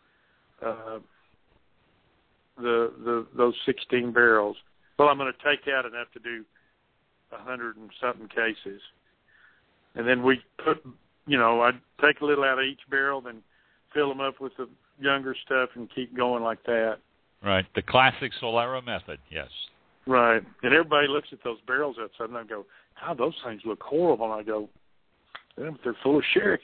those 16 barrels. Well, I'm going to take out enough to do 100 and something cases, and then we put, I'd take a little out of each barrel, then fill them up with the younger stuff, and keep going like that. Right, the classic Solera method. Yes. Right, and everybody looks at those barrels outside, and I go, "God, those things look horrible." And I go, "Yeah, but they're full of sherry."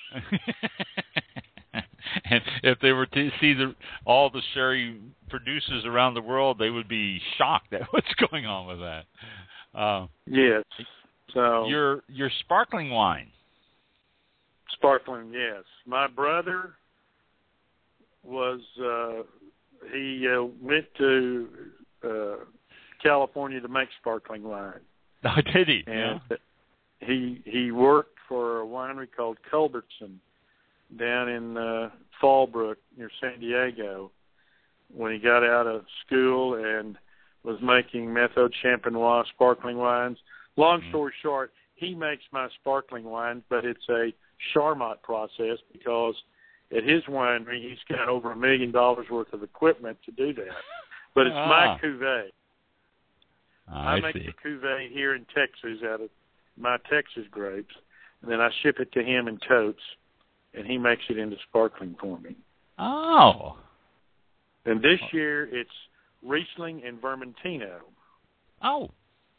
And if they were to see all the sherry producers around the world, they would be shocked at what's going on with that. Yes. So your sparkling wine. Sparkling, yes. My brother was he went to California to make sparkling wine. Oh, did he? And he worked for a winery called Culbertson down in Fallbrook near San Diego when he got out of school and was making Méthode Champenois sparkling wines. Long story short, he makes my sparkling wines, but it's a Charmat process because at his winery he's got over $1 million worth of equipment to do that. But it's my cuvee. I make the cuvee here in Texas out of my Texas grapes, and then I ship it to him in totes, and he makes it into sparkling for me. Oh. And this year it's Riesling and Vermentino. Oh.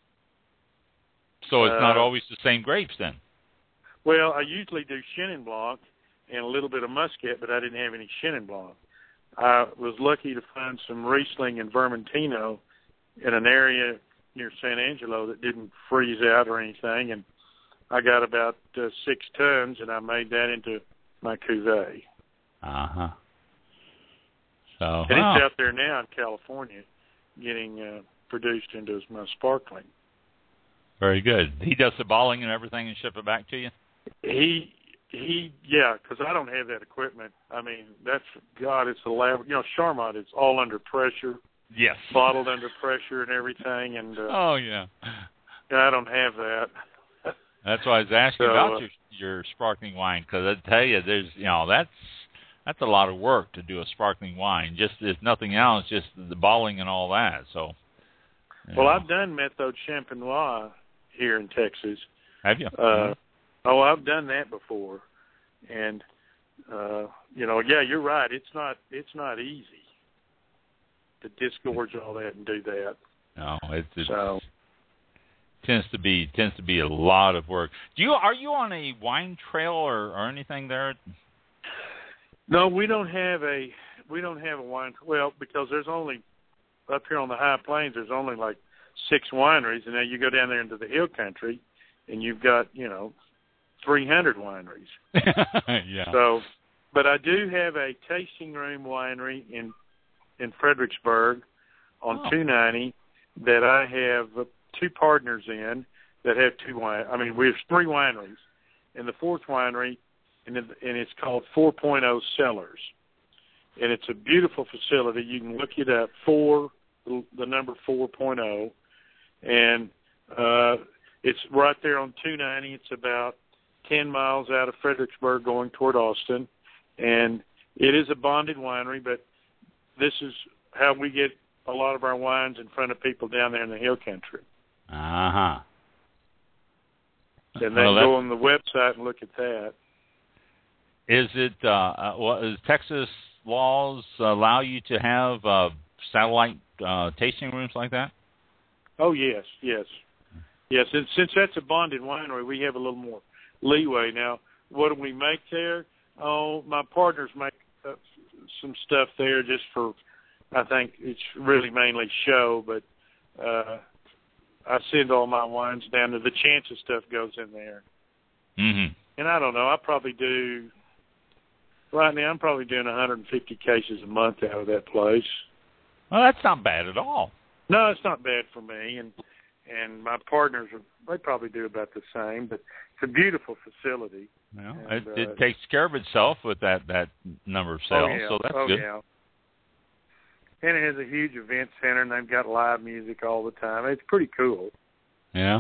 So it's not always the same grapes then? Well, I usually do Chenin Blanc and a little bit of Muscat, but I didn't have any Chenin Blanc. I was lucky to find some Riesling and Vermentino in an area near San Angelo that didn't freeze out or anything, and I got about 6 tons, and I made that into my cuvee. Uh-huh. So, and it's out there now in California getting produced into my sparkling. Very good. He does the bottling and everything and ship it back to you? Yeah, because I don't have that equipment. I mean, it's a lab. Charmat, it's all under pressure. Yes. Bottled under pressure and everything. And I don't have that. That's why I was asking about your sparkling wine, because I tell you, there's that's a lot of work to do a sparkling wine. Just if nothing else, just the bottling and all that. So. Well, I've done Méthode Champenois here in Texas. Have you? I've done that before, and you're right. It's not easy to disgorge all that and do that. No, it tends to be a lot of work. Are you on a wine trail or anything there? No, we don't have a wine. Well, because there's only up here on the high plains, there's only like 6 wineries, and now you go down there into the hill country, and you've got 300 wineries. Yeah. So, but I do have a tasting room winery in Fredericksburg on 290 that I have 2 partners in that have 2 wine. I mean, we have 3 wineries, and the 4th winery, and it's called 4.0 Cellars, and it's a beautiful facility. You can look it up, the number 4.0, and it's right there on 290. It's about 10 miles out of Fredericksburg going toward Austin, and it is a bonded winery, but this is how we get a lot of our wines in front of people down there in the hill country. Uh-huh. And they go on the website and look at that. Is it, does Texas laws allow you to have satellite tasting rooms like that? Oh, yes. And since that's a bonded winery, we have a little more leeway. Now, what do we make there? Oh, my partners make some stuff there just for, I think it's really mainly show, but I send all my wines down to the Chances stuff goes in there. Mm-hmm. And I don't know, right now I'm probably doing 150 cases a month out of that place. Well, that's not bad at all. No, it's not bad for me, and my partners, they probably do about the same, but it's a beautiful facility. Well, and, it takes care of itself with that number of sales, so that's good. Yeah. And it has a huge event center, and they've got live music all the time. It's pretty cool. Yeah.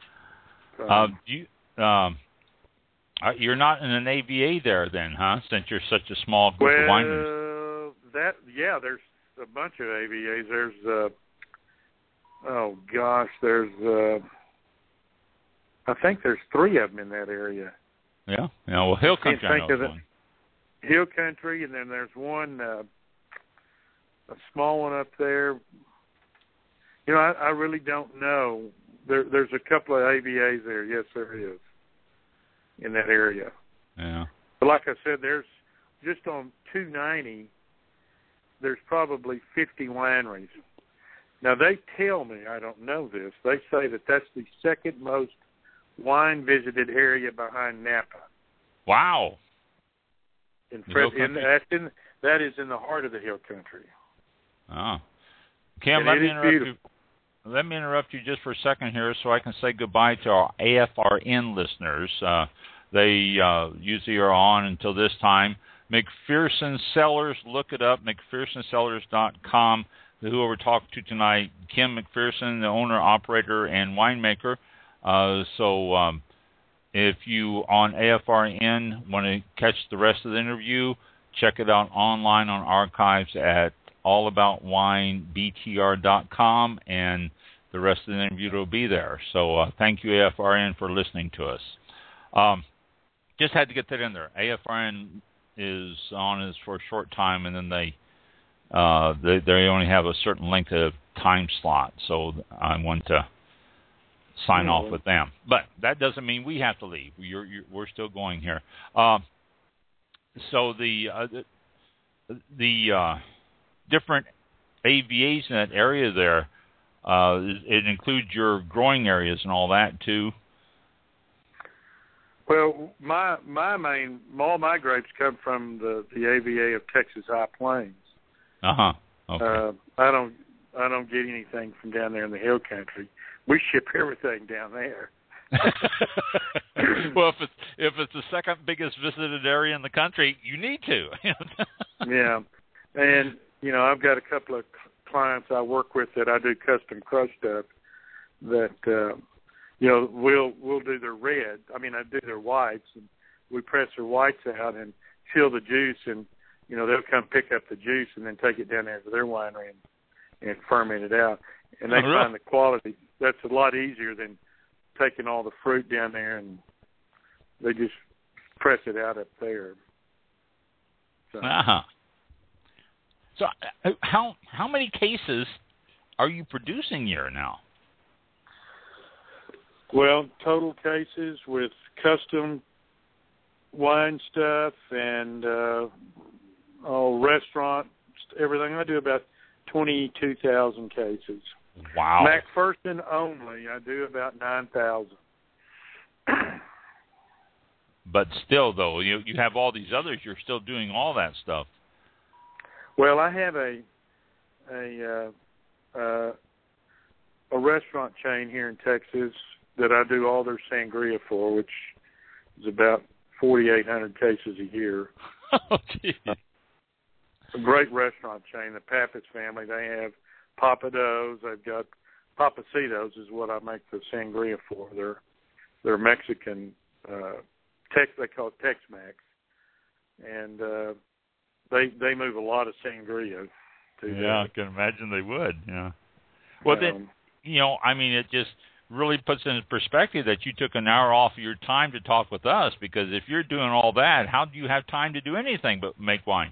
You're not in an AVA there then, huh? Since you're such a small group of wineries. There's a bunch of AVAs. There's I think there's 3 of them in that area. Yeah. Well, Hill Country, I know is one. Hill Country, and then there's one, a small one up there. I really don't know. There's a couple of AVAs there. Yes, there is. In that area. Yeah. But like I said, there's just on 290, there's probably 50 wineries. Now, they tell me, I don't know this, they say that that's the second most wine-visited area behind Napa. Wow. That is in the heart of the hill country. Oh. Cam, let me interrupt you just for a second here so I can say goodbye to our AFRN listeners. They usually are on until this time. McPherson Cellars. Look it up, McPhersonCellars.com. Whoever talked to tonight, Kim McPherson, the owner, operator, and winemaker. If you on AFRN want to catch the rest of the interview, check it out online on archives at allaboutwinebtr.com, and the rest of the interview will be there. So thank you, AFRN, for listening to us. Just had to get that in there. AFRN is on us for a short time, and then they only have a certain length of time slot, so I want to sign off with them. But that doesn't mean we have to leave. We're still going here. So the different AVAs in that area there, it includes your growing areas and all that too. Well, all my grapes come from the AVA of Texas High Plains. Okay. I don't get anything from down there in the hill country. We ship everything down there. Well, if it's the second biggest visited area in the country, you need to. Yeah, and I've got a couple of clients I work with that I do custom crush stuff. That we'll do their red. I do their whites, and we press their whites out and chill the juice, and they'll come pick up the juice and then take it down there to their winery and ferment it out. And they find the quality. That's a lot easier than taking all the fruit down there, and they just press it out up there. So, So how many cases are you producing here now? Well, total cases with custom wine stuff and restaurant, everything. I do about 22,000 cases. Wow. McPherson only, I do about 9,000. But still, though, you have all these others. You're still doing all that stuff. Well, I have a restaurant chain here in Texas that I do all their sangria for, which is about 4,800 cases a year. Oh, geez. A great restaurant chain, the Pappas family. They have Papados. They've got Papacitos is what I make the sangria for. They're Mexican. They call it Tex-Mex, and they move a lot of sangria. Yeah, I can imagine they would. Yeah. Well, then it just really puts in perspective that you took an hour off of your time to talk with us, because if you're doing all that, how do you have time to do anything but make wine?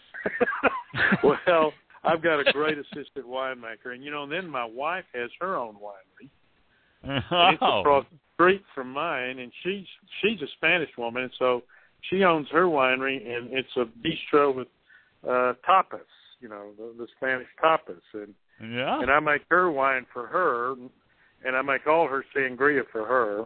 Well, I've got a great assistant winemaker, and then my wife has her own winery. And it's across the street from mine, and she's a Spanish woman, and so she owns her winery, and it's a bistro with tapas, the Spanish tapas, and I make her wine for her, and I make all her sangria for her,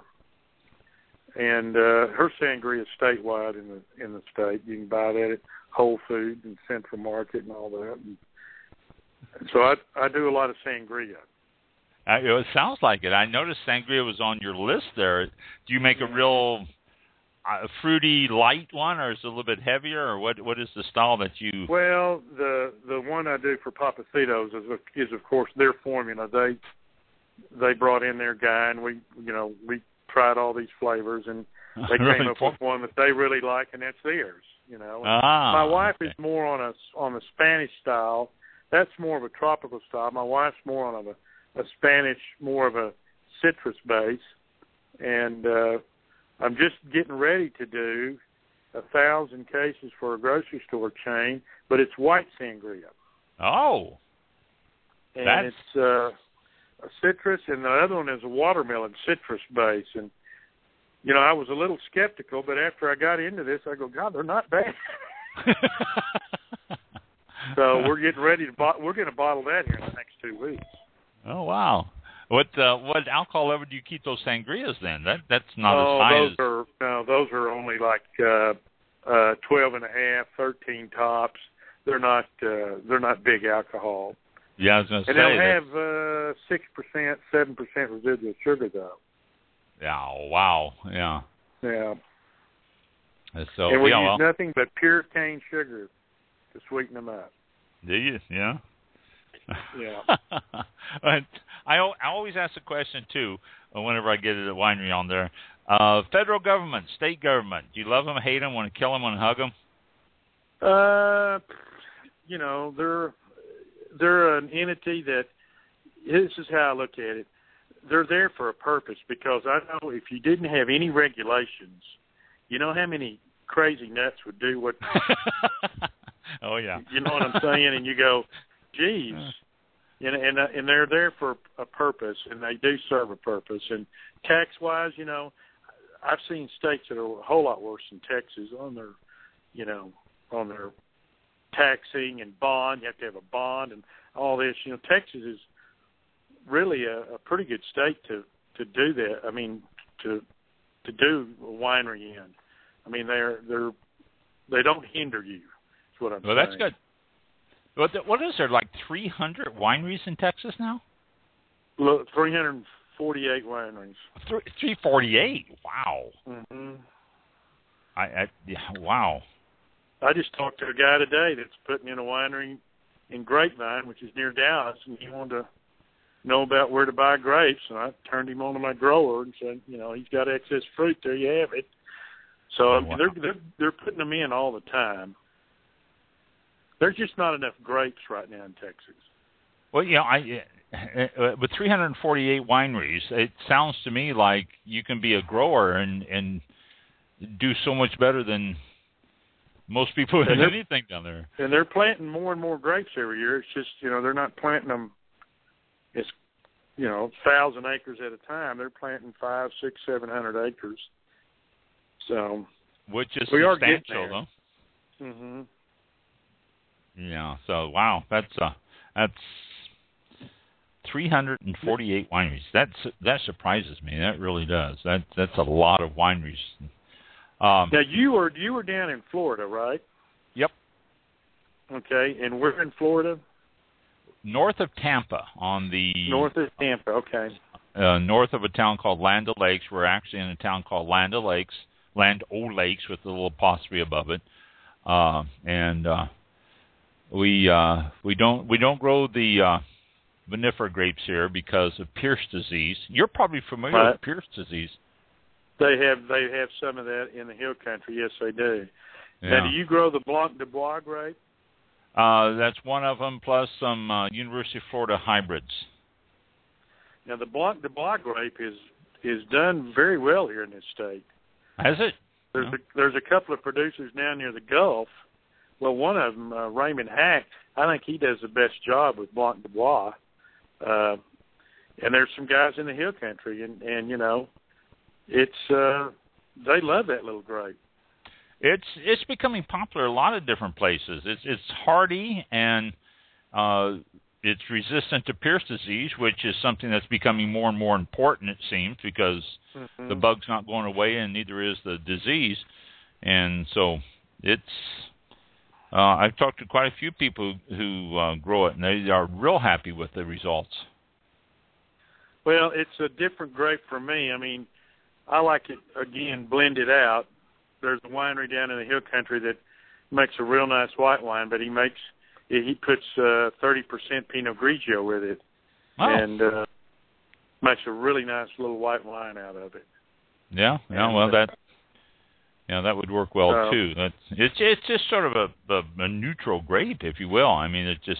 and her sangria is statewide in the state. You can buy that at Whole Foods and Central Market and all that. And so I do a lot of sangria. It sounds like it. I noticed sangria was on your list there. Do you make a real fruity, light one, or is it a little bit heavier, or what is the style that you... Well, the one I do for Papacitos is of course their formula. They brought in their guy, and we tried all these flavors, and they came up with one that they really like, and that's theirs. My wife is more on the Spanish style. That's more of a tropical style. My wife's more on a Spanish, more of a citrus base, and I'm just getting ready to do 1,000 cases for a grocery store chain, but it's white sangria. Oh, and it's a citrus, and the other one is a watermelon citrus base. And I was a little skeptical, but after I got into this, I go, God, they're not bad. So we're getting ready to we're going to bottle that here in the next 2 weeks. Oh, wow. What alcohol level do you keep those sangrias then? That's not as high as... those are only like 12.5, 13 tops. They're not big alcohol. Yeah, I was going to say. And they'll have 6%, 7% residual sugar though. Yeah. Wow. Yeah. Yeah. So and we use nothing but pure cane sugar to sweeten them up. Do you? Yeah. Yeah. I always ask the question too whenever I get a winery on there. Federal government, state government. Do you love them, hate them, want to kill them, want to hug them? You know, they're an entity that, this is how I look at it. They're there for a purpose, because I know if you didn't have any regulations, you know how many crazy nuts would do what. Oh yeah. You know what I'm saying? And you go, geez. And they're there for a purpose, and they do serve a purpose. And tax-wise, you know, I've seen states that are a whole lot worse than Texas on their, you know, on their taxing and bond. You have to have a bond and all this. You know, Texas is really a pretty good state to do that. I mean, to do a winery in. I mean, they don't hinder you. That's what I'm saying. Well, that's good. What is there, like 300 wineries in Texas now? Look, 348 wineries. 348? Wow. Mm-hmm. Wow. I just talked to a guy today that's putting in a winery in Grapevine, which is near Dallas, and he wanted to know about where to buy grapes, and I turned him on to my grower and said, you know, he's got excess fruit, there you have it. So wow. they're putting them in all the time. There's just not enough grapes right now in Texas. Well, you know, with 348 wineries, it sounds to me like you can be a grower and do so much better than most people in anything down there. And they're planting more and more grapes every year. It's just, you know, they're not planting them, it's, you know, 1,000 acres at a time. They're planting 500, 600, 700 acres. So, which is we substantial, though. Mm-hmm. Yeah. So wow, that's 348 wineries. That surprises me. That really does. That's a lot of wineries. Now you were down in Florida, right? Yep. Okay, and we're in Florida. North of Tampa, on the north of Tampa. Okay. North of a town called Land O'Lakes. We're actually in a town called Land O'Lakes with a little apostrophe above it, and we don't grow the vinifera grapes here because of Pierce disease. You're probably familiar with Pierce disease. They have some of that in the hill country. Yes, they do. Yeah. Now, do you grow the Blanc de Bois grape? That's one of them, plus some University of Florida hybrids. Now, the Blanc de Bois grape is done very well here in this state. Has it? There's a couple of producers down near the Gulf. Well, one of them, Raymond Hack, I think he does the best job with Blanc de Bois. And there's some guys in the hill country, and you know, it's they love that little grape. It's becoming popular a lot of different places. It's hardy and it's resistant to Pierce disease, which is something that's becoming more and more important, it seems, because the bug's not going away and neither is the disease. And so it's I've talked to quite a few people who grow it, and they are real happy with the results. Well, it's a different grape for me. I mean, I like it, again, blended out. There's a winery down in the hill country that makes a real nice white wine, but he puts 30% Pinot Grigio with it, and makes a really nice little white wine out of it. Yeah, well, that would work well too. It's just sort of a neutral grape, if you will. I mean, it's just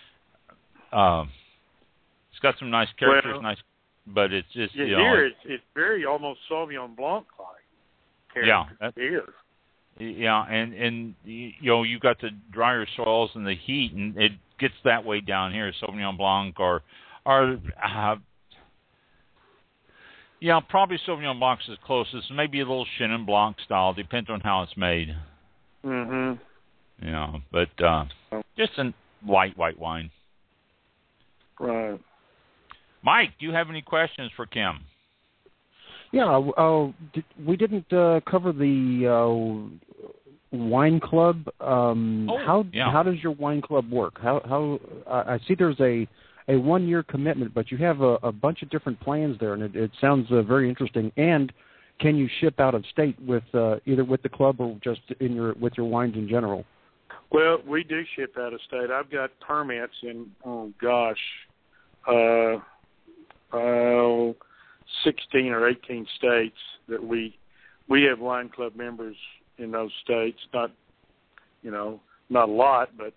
it's got some nice characters, but it's just here it's very almost Sauvignon Blanc like. Yeah, and you know, you got the drier soils and the heat, and it gets that way down here. Sauvignon Blanc or probably Sauvignon Blanc is closest. Maybe a little Chenin Blanc style, depends on how it's made. Mm-hmm. Yeah, but just a light white wine. Right. Mike, do you have any questions for Kim? Yeah, we didn't cover the wine club. How does your wine club work? How I see there's a 1-year commitment, but you have a bunch of different plans there, and it sounds very interesting. And can you ship out of state with either with the club or just with your wines in general? Well, we do ship out of state. I've got permits in 16 or 18 states that we have wine club members in those states. Not a lot, but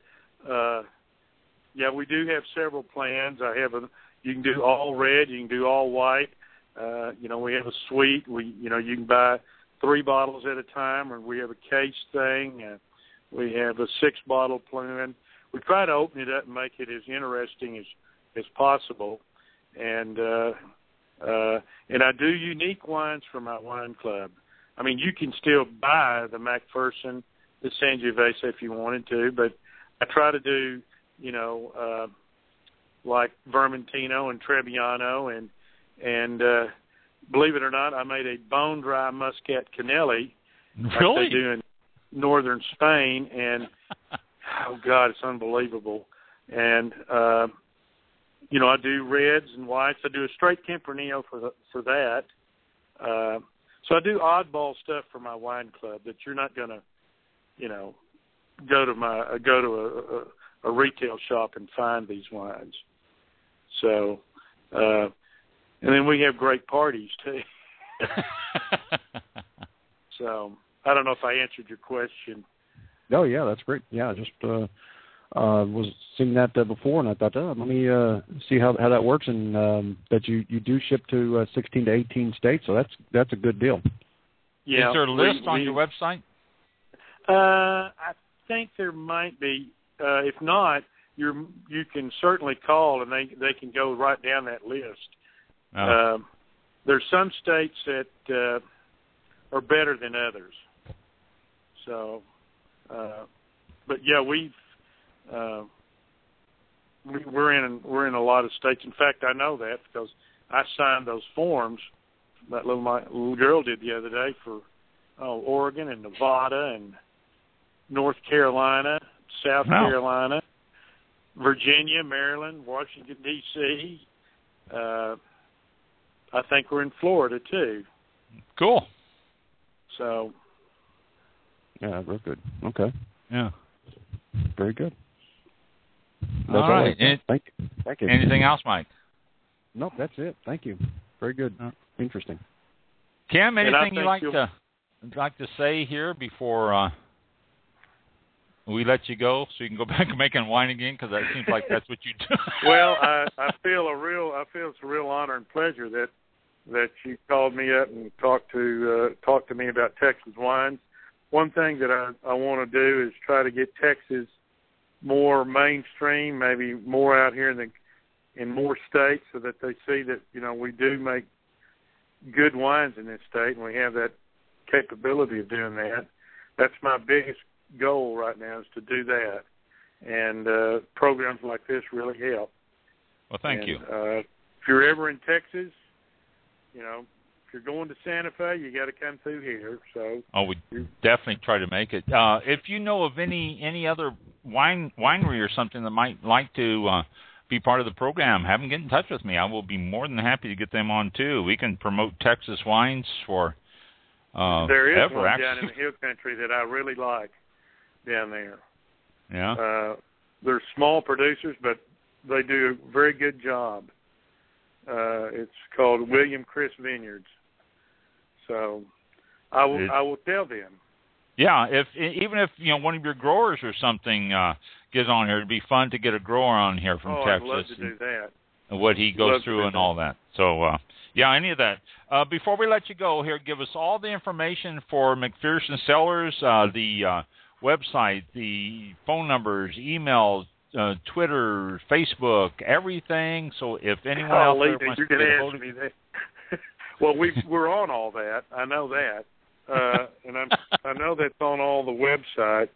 we do have several plans. You can do all red, you can do all white. We have a suite. You can buy 3 bottles at a time, or we have a case thing. We have a 6-bottle plan. We try to open it up and make it as interesting as possible. And I do unique wines for my wine club. I mean, you can still buy the McPherson, the Sangiovese if you wanted to, but I try to do, like Vermentino and Trebbiano, and believe it or not, I made a bone-dry Muscat Canelli. Really? Like they do in northern Spain, and oh God, it's unbelievable. And I do reds and whites. I do a straight Tempranillo for that. So I do oddball stuff for my wine club that you're not going to, go to a retail shop and find these wines. So, and then we have great parties too. So I don't know if I answered your question. Oh yeah, that's great. Yeah, just was seeing that before, and I thought, let me see how that works, and that you do ship to 16 to 18 states, so that's a good deal. Yeah. Is there a list on your website? I think there might be. If not, you can certainly call, and they can go right down that list. Oh. There's some states that are better than others. So, but yeah, we're in a lot of states. In fact, I know that because I signed those forms that my little girl did the other day for Oregon and Nevada and North Carolina, South Carolina, Virginia, Maryland, Washington, D.C. I think we're in Florida, too. Cool. So. Yeah, real good. Okay. Yeah. Very good. That's all right. Thank you. Anything else, Mike? Nope, that's it. Thank you. Very good. Interesting. Kim, anything you'd like to say here before we let you go, so you can go back and making wine again? Because that seems like that's what you do. Well, I feel it's a real honor and pleasure that you called me up and talked to me about Texas wines. One thing that I want to do is try to get Texas more mainstream, maybe more out here in more states, so that they see that we do make good wines in this state, and we have that capability of doing that. That's my biggest goal right now, is to do that, and programs like this really help. Well, thank you. If you're ever in Texas, if you're going to Santa Fe, you got to come through here. So we definitely try to make it. If you know of any other winery or something that might like to be part of the program, have them get in touch with me. I will be more than happy to get them on too. We can promote Texas wines for. There is one down in the Hill Country that I really like down there. Yeah. They're small producers, but they do a very good job. It's called William Chris Vineyards. So I will tell them. Yeah, even if one of your growers or something gets on here, it'd be fun to get a grower on here from Texas. I'd love to do that. And what he goes through and all that. So any of that. Before we let you go, here, give us all the information for McPherson Cellars, the website, the phone numbers, emails, Twitter, Facebook, everything. So if anyone else wants to get a hold of me, well, we're on all that. I know that, and I know that's on all the website.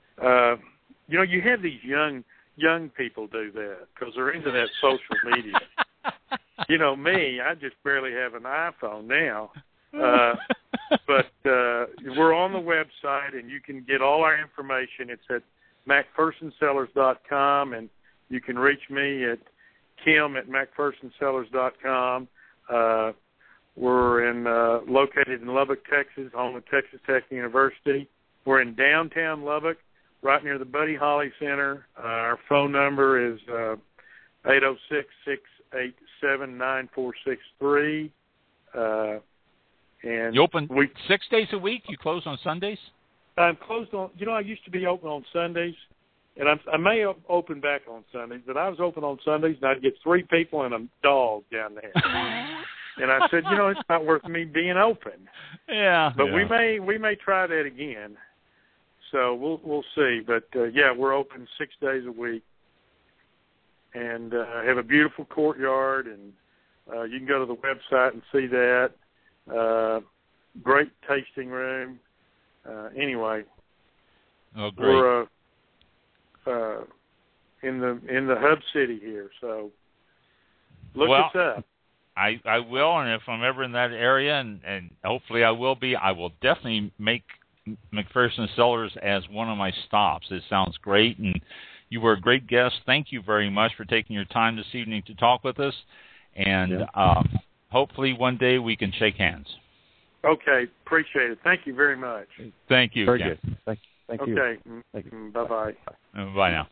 You have these young people do that because they're into that social media. Me, I just barely have an iPhone now. But we're on the website, and you can get all our information. It's at McPhersonCellars.com, and you can reach me at Kim at McPhersonCellars.com. We're located in Lubbock, Texas, home of Texas Tech University. We're in downtown Lubbock, right near the Buddy Holly Center. Our phone number is 806-687-9463. And you open 6 days a week? You close on Sundays? I'm closed on. I used to be open on Sundays, and I may open back on Sundays. But I was open on Sundays, and I'd get 3 people and a dog down there. And I said, it's not worth me being open. Yeah. But we may try that again. So we'll see. But we're open 6 days a week, and have a beautiful courtyard, and you can go to the website and see that. Great tasting room. Anyway, great. We're in the hub city here, so look us up. I will, and if I'm ever in that area, and hopefully I will be, I will definitely make McPherson Cellars as one of my stops. It sounds great, and you were a great guest. Thank you very much for taking your time this evening to talk with us, and hopefully one day we can shake hands. Okay, appreciate it. Thank you very much. Thank you. Very good. Thank you. Okay, Thank you. Bye-bye. Bye now.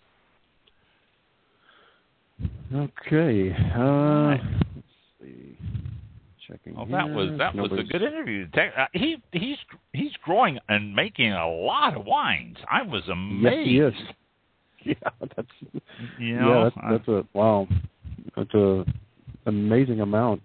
Okay. Let's see. Checking. Oh, that was a good interview. He's growing and making a lot of wines. I was amazed. Yes, he is. Yeah, that's a wow. That's a amazing amount.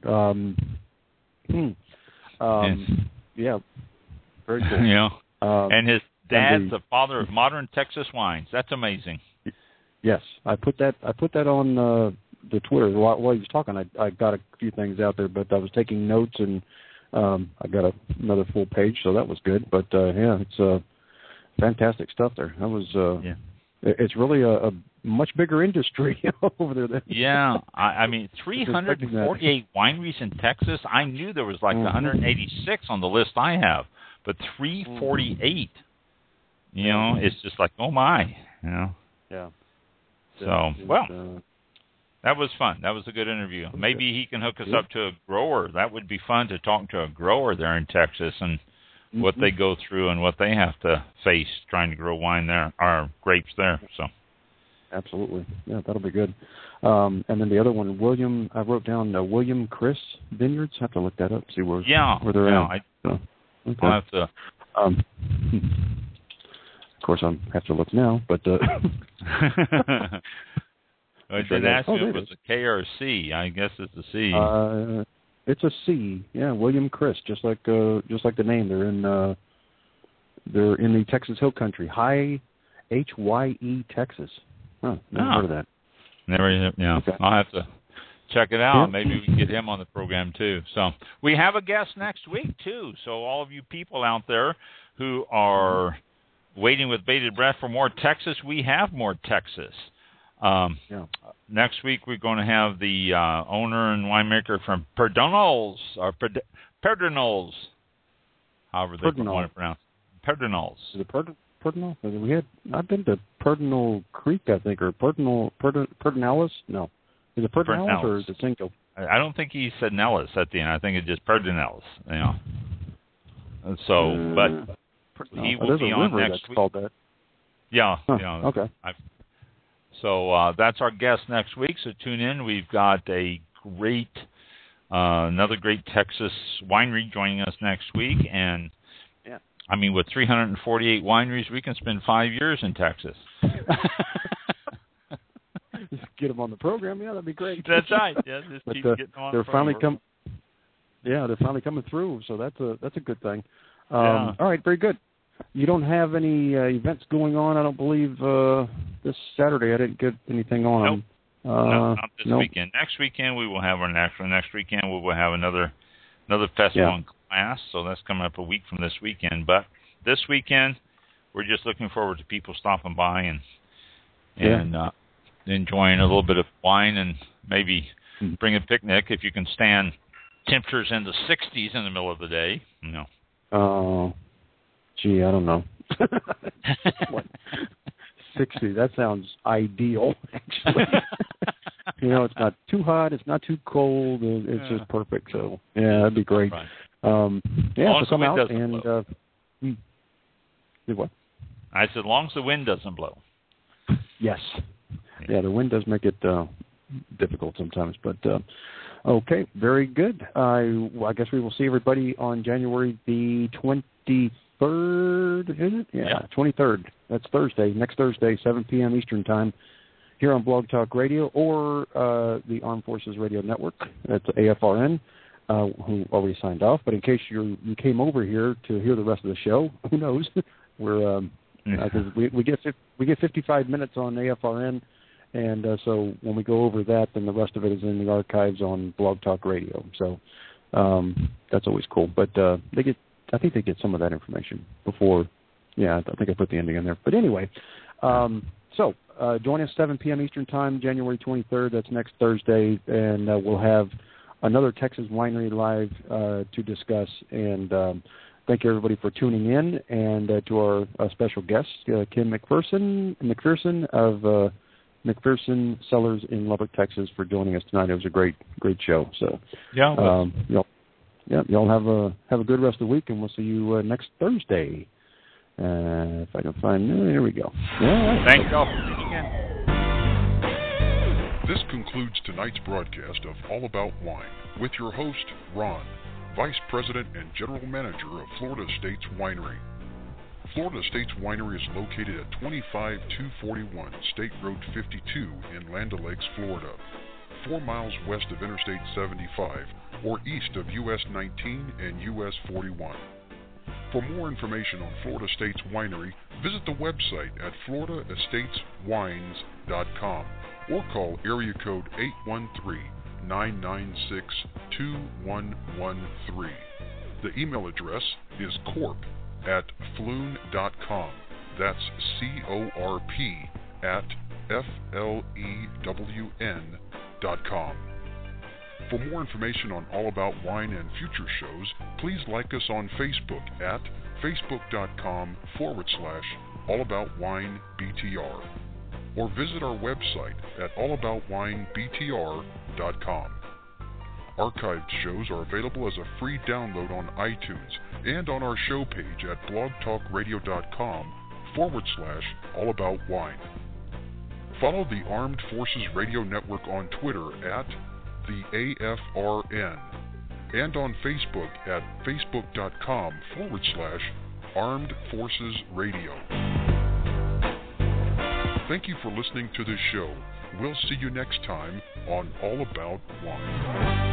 Yeah, very cool. And his dad's the father of modern Texas wines. That's amazing. Yes, I put that on the Twitter while he was talking. I got a few things out there, but I was taking notes, and I got another full page, so that was good. But it's fantastic stuff there. That was it's really a much bigger industry over there. I mean, 348 wineries in Texas. I knew there was like 186 on the list I have, but 348. It's just like, oh my, Yeah. So, that was fun. That was a good interview. Maybe he can hook us up to a grower. That would be fun to talk to a grower there in Texas and what they go through and what they have to face trying to grow wine there, or grapes there. So, absolutely, yeah, that'll be good. And then the other one, William. I wrote down William Chris Vineyards. I have to look that up. See where they're at. I'll have to. Of course, I have to look now, but. I did ask you if it was a K or a C. I guess it's a C. It's a C. Yeah, William Chris, just like the name. They're in the Texas Hill Country, Hye Texas. Never heard of that. Never. Yeah. Okay. I'll have to check it out. Yeah. Maybe we can get him on the program too. So we have a guest next week too. So all of you people out there who are waiting with bated breath for more Texas, we have more Texas. Next week we're going to have the owner and winemaker from Pedernals, or Pedernals, however they want to pronounce it. Pedernals. Is it Pedernal? I've been to Pedernal Creek, I think, or Pedernales. No, is it Pedernals or is it single? I don't think he said Nellis at the end. I think it's just Pedernals. So, but he will be on next week. Called that. Yeah. Okay. So that's our guest next week. So tune in. We've got a great, another great Texas winery joining us next week. And I mean, with 348 wineries, we can spend 5 years in Texas. Just get them on the program. Yeah, that'd be great. That's right. Yeah, just keep getting them on the program. They're finally coming through. So that's a good thing. All right, very good. You don't have any events going on, I don't believe, this Saturday. I didn't get anything on. Nope. Not this weekend. Next weekend we will have next weekend we will have another festival in class. So that's coming up a week from this weekend. But this weekend we're just looking forward to people stopping by and enjoying a little bit of wine and maybe bring a picnic if you can stand temperatures in the 60s in the middle of the day. Oh. Gee, I don't know. 60, that sounds ideal, actually. It's not too hot, it's not too cold, it's just perfect. So yeah, that'd be great. Right. So come out and do what? I said, as long as the wind doesn't blow. Yes. Yeah, the wind does make it difficult sometimes, but okay, very good. I guess we will see everybody on January the 23rd, is it? Yeah, 23rd. That's Thursday, next Thursday, 7 p.m. Eastern Time, here on Blog Talk Radio or the Armed Forces Radio Network. That's AFRN, who already signed off. But in case you came over here to hear the rest of the show, who knows? We're because we get 55 minutes on AFRN. And so when we go over that, then the rest of it is in the archives on Blog Talk Radio. So that's always cool. But I think they get some of that information before. Yeah, I think I put the ending in there. But anyway, so join us 7 p.m. Eastern Time, January 23rd. That's next Thursday, and we'll have another Texas winery live to discuss. And thank you everybody for tuning in, and to our special guest, Kim McPherson of McPherson Cellars in Lubbock, Texas, for joining us tonight. It was a great show. So y'all have a good rest of the week, and we'll see you next Thursday. If I can find, there we go. Yeah. Thank you all for tuning in. This concludes tonight's broadcast of All About Wine with your host, Ron, Vice President and General Manager of Florida Estates Winery. Florida Estates Winery is located at 25241 State Road 52 in Land O'Lakes, Florida, 4 miles west of Interstate 75 or east of US 19 and US 41. For more information on Florida Estates Winery, visit the website at floridaestateswines.com or call area code 813-996-2113. The email address is corp@flewn.com. That's CORP@FLEWN.com. For more information on All About Wine and future shows, please like us on Facebook at facebook.com/allaboutwinebtr or visit our website at allaboutwinebtr.com. Archived shows are available as a free download on iTunes and on our show page at blogtalkradio.com/allaboutwine. Follow the Armed Forces Radio Network on Twitter at the AFRN and on Facebook at facebook.com/Armed Forces Radio. Thank you for listening to this show. We'll see you next time on All About Wine.